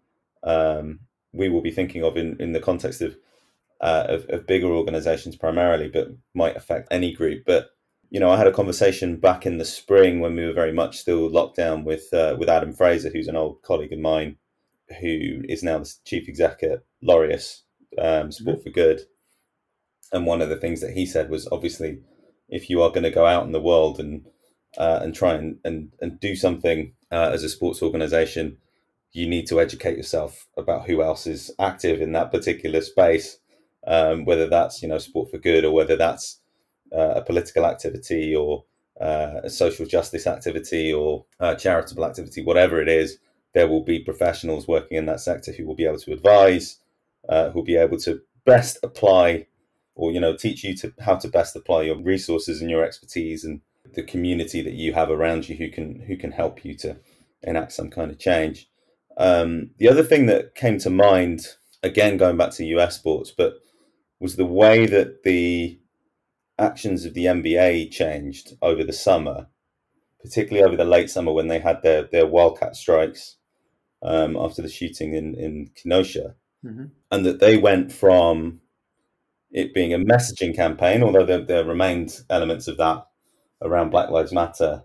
um, we will be thinking of in, in the context of, uh, of of bigger organisations primarily, but might affect any group. But you know, I had a conversation back in the spring when we were very much still locked down with uh, with Adam Fraser, who's an old colleague of mine, who is now the chief exec at Laureus um, Sport mm-hmm. for Good. And one of the things that he said was, obviously, if you are going to go out in the world and uh, and try and, and, and do something uh, as a sports organisation, you need to educate yourself about who else is active in that particular space, um, whether that's, you know, Sport for Good, or whether that's uh, a political activity, or uh, a social justice activity, or uh, charitable activity, whatever it is. There will be professionals working in that sector who will be able to advise, uh, who will be able to best apply, or, you know, teach you to how to best apply your resources and your expertise and the community that you have around you who can who can help you to enact some kind of change. Um, the other thing that came to mind, again going back to U S sports, but was the way that the actions of the N B A changed over the summer, particularly over the late summer when they had their, their Wildcat strikes um, after the shooting in, in Kenosha. Mm-hmm. And that they went from it being a messaging campaign, although there, there remained elements of that around Black Lives Matter,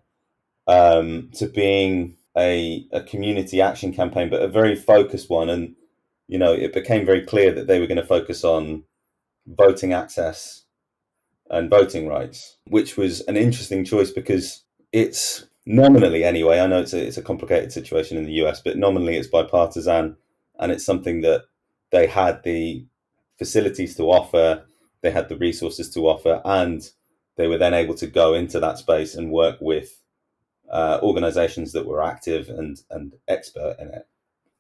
um, to being a, a community action campaign, but a very focused one. And, you know, it became very clear that they were going to focus on voting access and voting rights, which was an interesting choice because it's nominally, anyway, I know it's a, it's a complicated situation in the U S, but nominally it's bipartisan, and it's something that they had the facilities to offer, they had the resources to offer, and they were then able to go into that space and work with uh, organizations that were active and, and expert in it.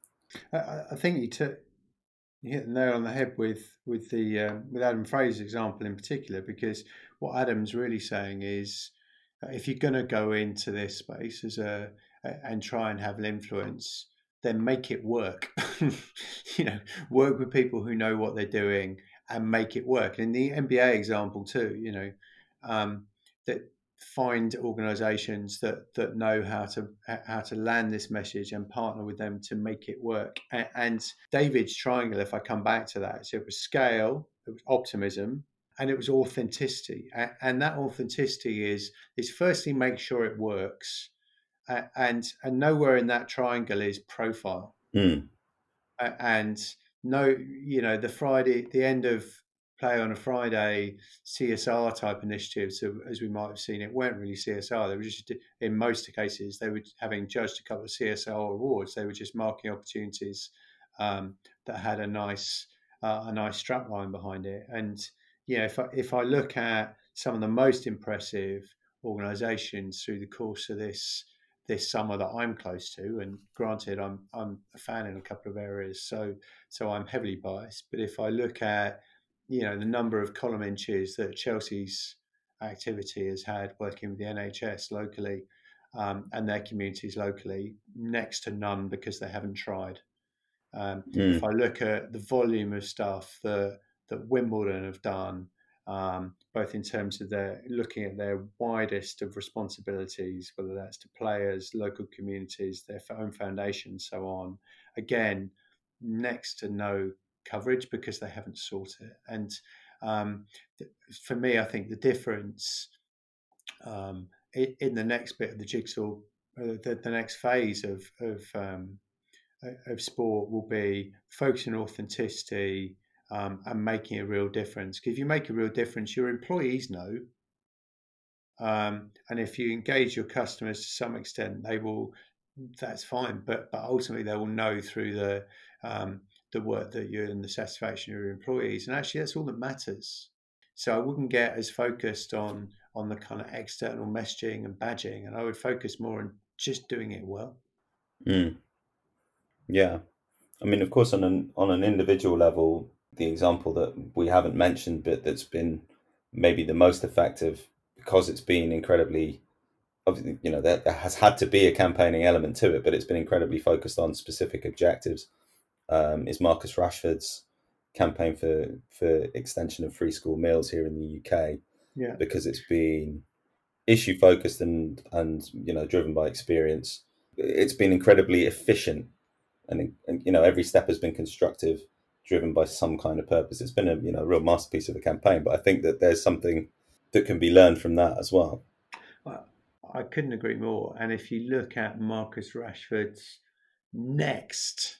I, I think you took you hit the nail on the head with with the uh, with Adam Fraser's example in particular, because what Adam's really saying is, uh, if you're going to go into this space as a and try and have an influence, then make it work. You know, work with people who know what they're doing and make it work. And in the N B A example too, you know, um, that find organisations that that know how to how to land this message and partner with them to make it work. And, and David's triangle, if I come back to that, so it was scale, it was optimism, and it was authenticity. And, and that authenticity is is firstly make sure it works. Uh, and and nowhere in that triangle is profile. Mm. Uh, and no, you know, the Friday, the end of Play on a Friday, C S R type initiatives, so as we might have seen, it weren't really C S R. They were just, in most cases, they were having judged a couple of C S R awards. They were just marking opportunities um, that had a nice uh, a nice strap line behind it. And you know, if I, if I look at some of the most impressive organisations through the course of this this summer that I'm close to, and granted, I'm I'm a fan in a couple of areas, so so I'm heavily biased. But if I look at, you know, the number of column inches that Chelsea's activity has had working with the N H S locally um, and their communities locally, next to none, because they haven't tried. Um, mm. If I look at the volume of stuff that that Wimbledon have done, um, both in terms of their looking at their widest of responsibilities, whether that's to players, local communities, their own foundations, so on, again, next to no coverage because they haven't sought it. And um, th- for me, I think the difference um, in, in the next bit of the jigsaw, uh, the, the next phase of of, um, of sport will be focusing on authenticity um, and making a real difference. Because if you make a real difference, your employees know. Um, and if you engage your customers to some extent, they will, that's fine. But but ultimately, they will know through the um, the work that you and the satisfaction of your employees. And actually, that's all that matters. So I wouldn't get as focused on on the kind of external messaging and badging, and I would focus more on just doing it well. Mm. Yeah, I mean, of course, on an on an individual level, the example that we haven't mentioned, but that's been maybe the most effective because it's been incredibly, obviously, you know, there, there has had to be a campaigning element to it, but it's been incredibly focused on specific objectives. Um, is Marcus Rashford's campaign for for extension of free school meals here in the U K, Yeah, because it's been issue focused and and you know driven by experience. It's been incredibly efficient, and, and you know every step has been constructive, driven by some kind of purpose. It's been a you know a real masterpiece of a campaign. But I think that there's something that can be learned from that as well. well, I couldn't agree more. And if you look at Marcus Rashford's next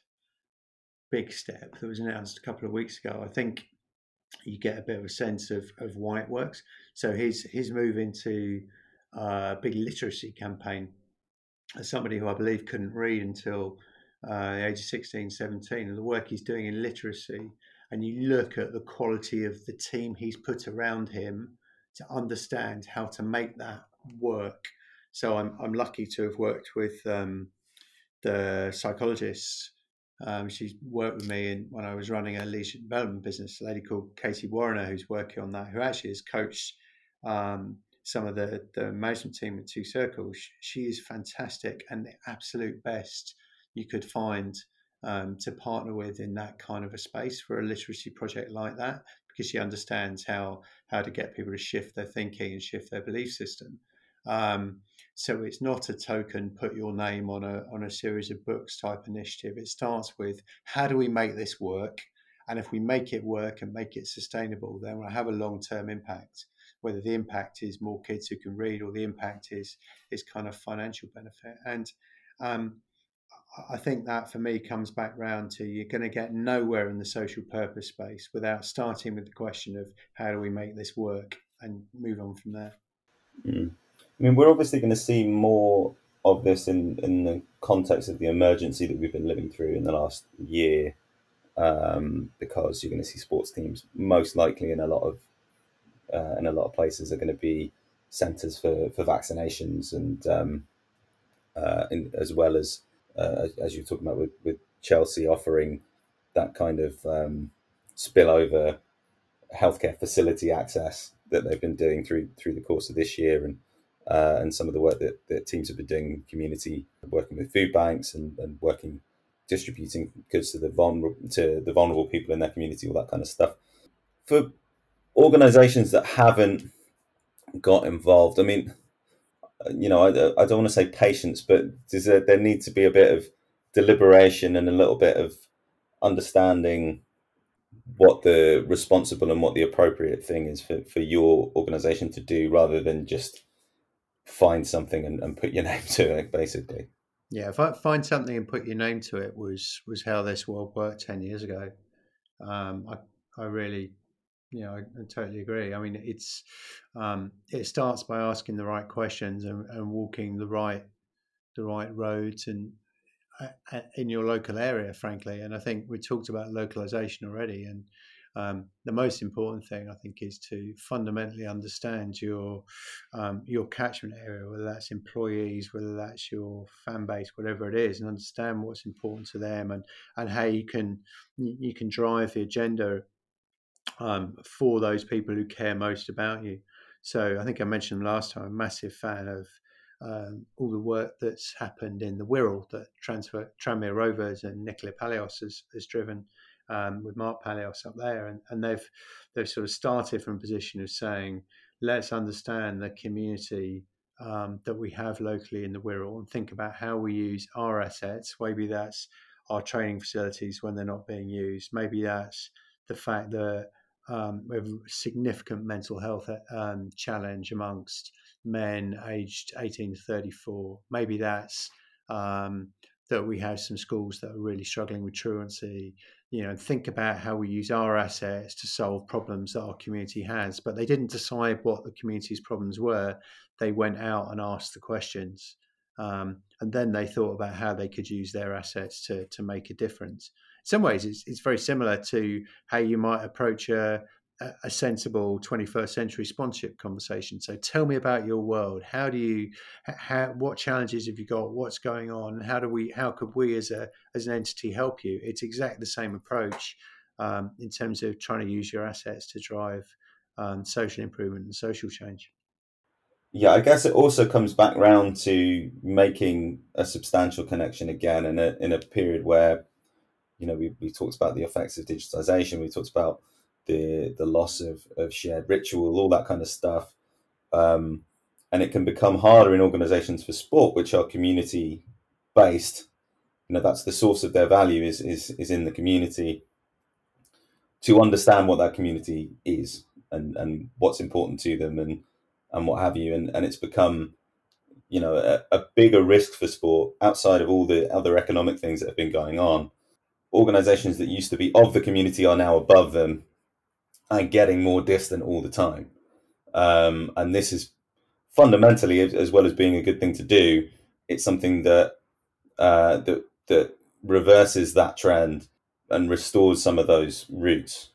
big step that was announced a couple of weeks ago, I think you get a bit of a sense of, of why it works. So his his move into a big literacy campaign, as somebody who I believe couldn't read until uh, the age of sixteen, seventeen, and the work he's doing in literacy, and you look at the quality of the team he's put around him to understand how to make that work. So I'm I'm lucky to have worked with um, the psychologist. Um, she's worked with me in, when I was running a leadership development business, a lady called Katie Warrener, who's working on that, who actually has coached um, some of the, the management team at Two Circles. She is fantastic and the absolute best you could find um, to partner with in that kind of a space for a literacy project like that, because she understands how how to get people to shift their thinking and shift their belief system. Um, so it's not a token, put your name on a on a series of books type initiative. It starts with, how do we make this work? And if we make it work and make it sustainable, then we'll have a long-term impact. Whether the impact is more kids who can read, or the impact is is kind of financial benefit. And um, I think that for me comes back round to, you're going to get nowhere in the social purpose space without starting with the question of, how do we make this work, and move on from there. Mm. I mean, we're obviously going to see more of this in, in the context of the emergency that we've been living through in the last year, um, because you're going to see sports teams most likely in a lot of uh, in a lot of places are going to be centres for, for vaccinations, and um, uh, in, as well as uh, as you're talking about with, with Chelsea offering that kind of um, spillover healthcare facility access that they've been doing through through the course of this year, and uh, and some of the work that, that teams have been doing in community, working with food banks and, and working distributing goods to the vulnerable to the vulnerable people in their community, all that kind of stuff. For organisations that haven't got involved, I mean, you know, I, I don't want to say patience, but does there, there need to be a bit of deliberation and a little bit of understanding what the responsible and what the appropriate thing is for, for your organization to do, rather than just find something and, and put your name to it, basically. Yeah, if I find something and put your name to it was was how this world worked ten years ago. Um, I I really, you know, I, I totally agree. I mean, it's um, it starts by asking the right questions, and, and walking the right the right roads, and uh, in your local area, frankly. And I think we talked about localization already, and um, the most important thing, I think, is to fundamentally understand your um, your catchment area, whether that's employees, whether that's your fan base, whatever it is, and understand what's important to them, and and how you can you can drive the agenda um, for those people who care most about you. So I think I mentioned last time, I'm a massive fan of um, all the work that's happened in the Wirral that transfer, Tranmere Rovers and Nicola Palios has, has driven um, with Mark Palios up there. And, and they've they've sort of started from a position of saying, let's understand the community um, that we have locally in the Wirral, and think about how we use our assets. Maybe that's our training facilities when they're not being used. Maybe that's the fact that um, we have a significant mental health um, challenge amongst men aged eighteen to thirty-four. Maybe that's um, that we have some schools that are really struggling with truancy. You know, think about how we use our assets to solve problems that our community has. But they didn't decide what the community's problems were. They went out and asked the questions. Um, and then they thought about how they could use their assets to to make a difference. In some ways, it's, it's very similar to how you might approach a, a, a sensible twenty-first century sponsorship conversation. So tell me about your world. How do you, how, what challenges have you got? What's going on? How do we, how could we as a as an entity help you? It's exactly the same approach um, in terms of trying to use your assets to drive um, social improvement and social change. Yeah, I guess it also comes back round to making a substantial connection again in a in a period where, you know, we, we talked about the effects of digitization, we talked about the the loss of, of shared ritual, all that kind of stuff. Um, and it can become harder in organizations for sport, which are community based. You know, that's the source of their value is is is in the community, to understand what that community is and, and what's important to them and and what have you. And, and it's become, you know, a, a bigger risk for sport outside of all the other economic things that have been going on. Organizations that used to be of the community are now above them and getting more distant all the time. Um, and this is fundamentally, as well as being a good thing to do, it's something that uh, that that reverses that trend and restores some of those roots.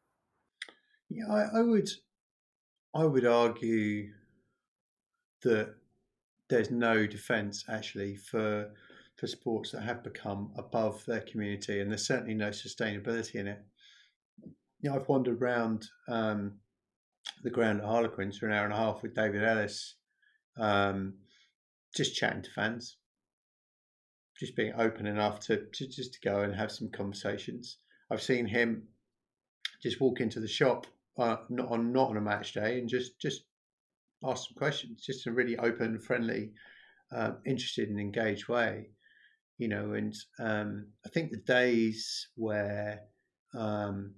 Yeah, I, I would, I would argue that there's no defence actually for for sports that have become above their community, and there's certainly no sustainability in it. You know, I've wandered around um, the ground at Harlequins for an hour and a half with David Ellis, um, just chatting to fans, just being open enough to, to just to go and have some conversations. I've seen him just walk into the shop uh, not on not on a match day and just just ask some questions, just in a really open, friendly, uh, interested and engaged way. You know, and um, I think the days where um,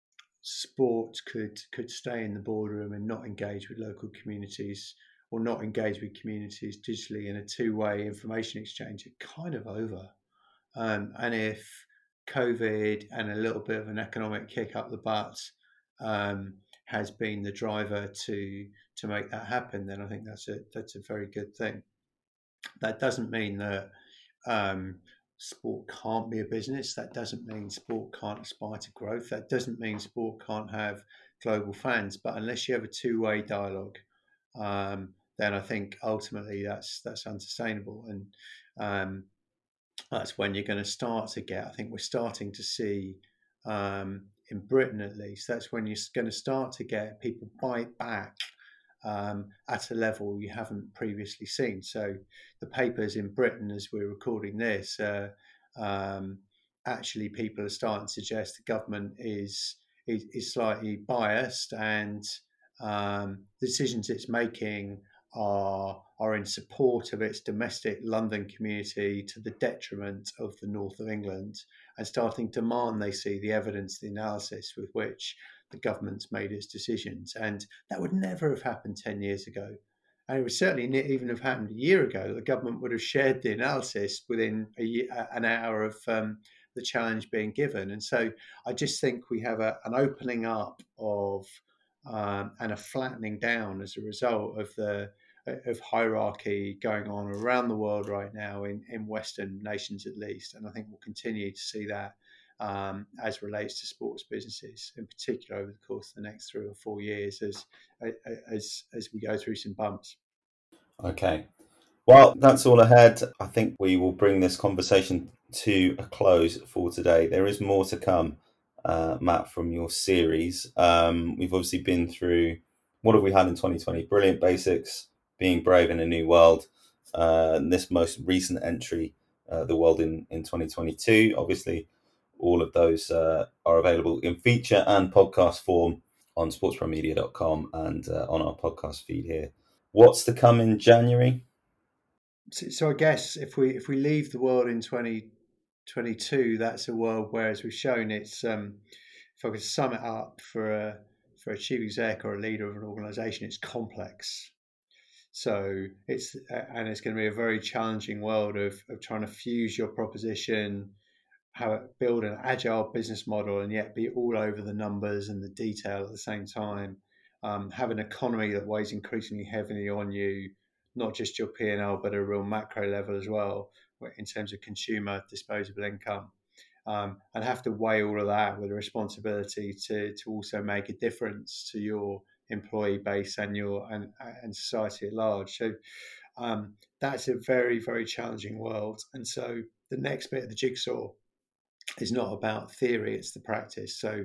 sport could could stay in the boardroom and not engage with local communities or not engage with communities digitally in a two-way information exchange are kind of over. Um, and if COVID and a little bit of an economic kick up the butt um, has been the driver to to make that happen, then I think that's a that's a very good thing. That doesn't mean that um, sport can't be a business. That doesn't mean sport can't aspire to growth. That doesn't mean sport can't have global fans. But unless you have a two-way dialogue, um, then I think ultimately that's that's unsustainable, and um, that's when you're going to start to get. I think we're starting to see um, in Britain at least. That's when you're going to start to get people bite back um, at a level you haven't previously seen. So the papers in Britain, as we're recording this, uh, um, actually people are starting to suggest the government is is, is slightly biased, and um, the decisions it's making are are in support of its domestic London community to the detriment of the north of England, and starting to demand they see the evidence, the analysis with which the government's made its decisions. And that would never have happened ten years ago. And it would certainly even have happened a year ago. The government would have shared the analysis within a year, an hour of um, the challenge being given. And so I just think we have a, an opening up of um, and a flattening down as a result of the of hierarchy going on around the world right now in, in Western nations at least. And I think we'll continue to see that um, as relates to sports businesses, in particular over the course of the next three or four years as as as we go through some bumps. Okay. Well, that's all ahead. I think we will bring this conversation to a close for today. There is more to come, uh, Matt, from your series. Um, we've obviously been through, what have we had in twenty twenty? Brilliant Basics, Being Brave in a New World, uh, and this most recent entry, uh, The World in, in twenty twenty-two. Obviously, all of those uh, are available in feature and podcast form on sports pro media dot com and uh, on our podcast feed here. What's to come in January? So, so I guess if we if we leave the world in twenty twenty-two, that's a world where, as we've shown, it's um, if I could sum it up for a for a chief exec or a leader of an organisation, it's complex. So it's and it's going to be a very challenging world of of trying to fuse your proposition, how build an agile business model, and yet be all over the numbers and the detail at the same time. Um, have an economy that weighs increasingly heavily on you, not just your P and L, but a real macro level as well, in terms of consumer disposable income. um, and have to weigh all of that with a responsibility to to also make a difference to your employee base and your and, and society at large. So um, that's a very, very challenging world. And so the next bit of the jigsaw is not about theory, it's the practice. So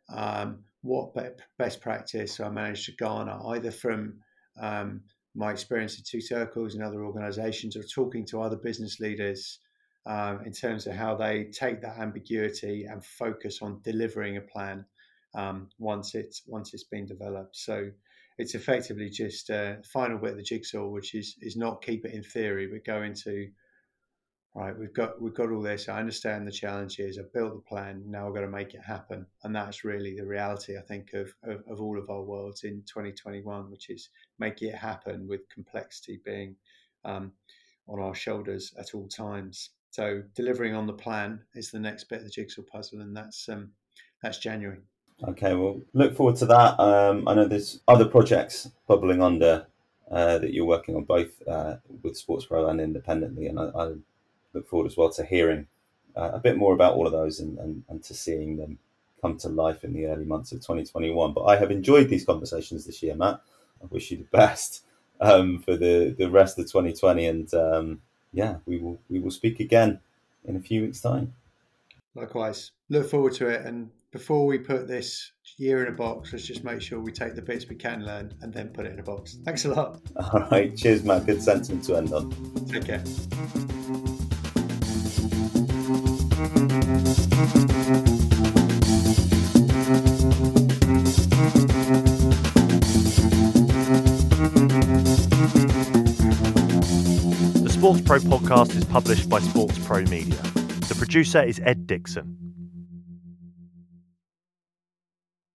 um, what be- best practice I managed to garner either from um, my experience in Two Circles and other organizations, or talking to other business leaders um, in terms of how they take that ambiguity and focus on delivering a plan um, once it's once it's been developed. So it's effectively just a final bit of the jigsaw, which is is not keep it in theory, but go into, right, we've got we've got all this. I understand the challenges. I've built the plan. Now we've got to make it happen. And that's really the reality, I think, of, of, of all of our worlds in twenty twenty-one, which is making it happen with complexity being um, on our shoulders at all times. So delivering on the plan is the next bit of the jigsaw puzzle, and that's um, that's January. Okay, well, look forward to that. Um, I know there's other projects bubbling under uh, that you're working on, both uh, with SportsPro and independently, and I, I look forward as well to hearing uh, a bit more about all of those and, and, and to seeing them come to life in the early months of twenty twenty-one. But I have enjoyed these conversations this year, Matt. I wish you the best um, for the, the rest of twenty twenty, and um, yeah, we will we will speak again in a few weeks' time. Likewise, look forward to it. And before we put this year in a box, let's just make sure we take the bits we can learn and then put it in a box. Thanks a lot. All right, cheers, Matt. Good sentiment to end on. Take care. The SportsPro podcast is published by SportsPro Media. The producer is Ed Dixon.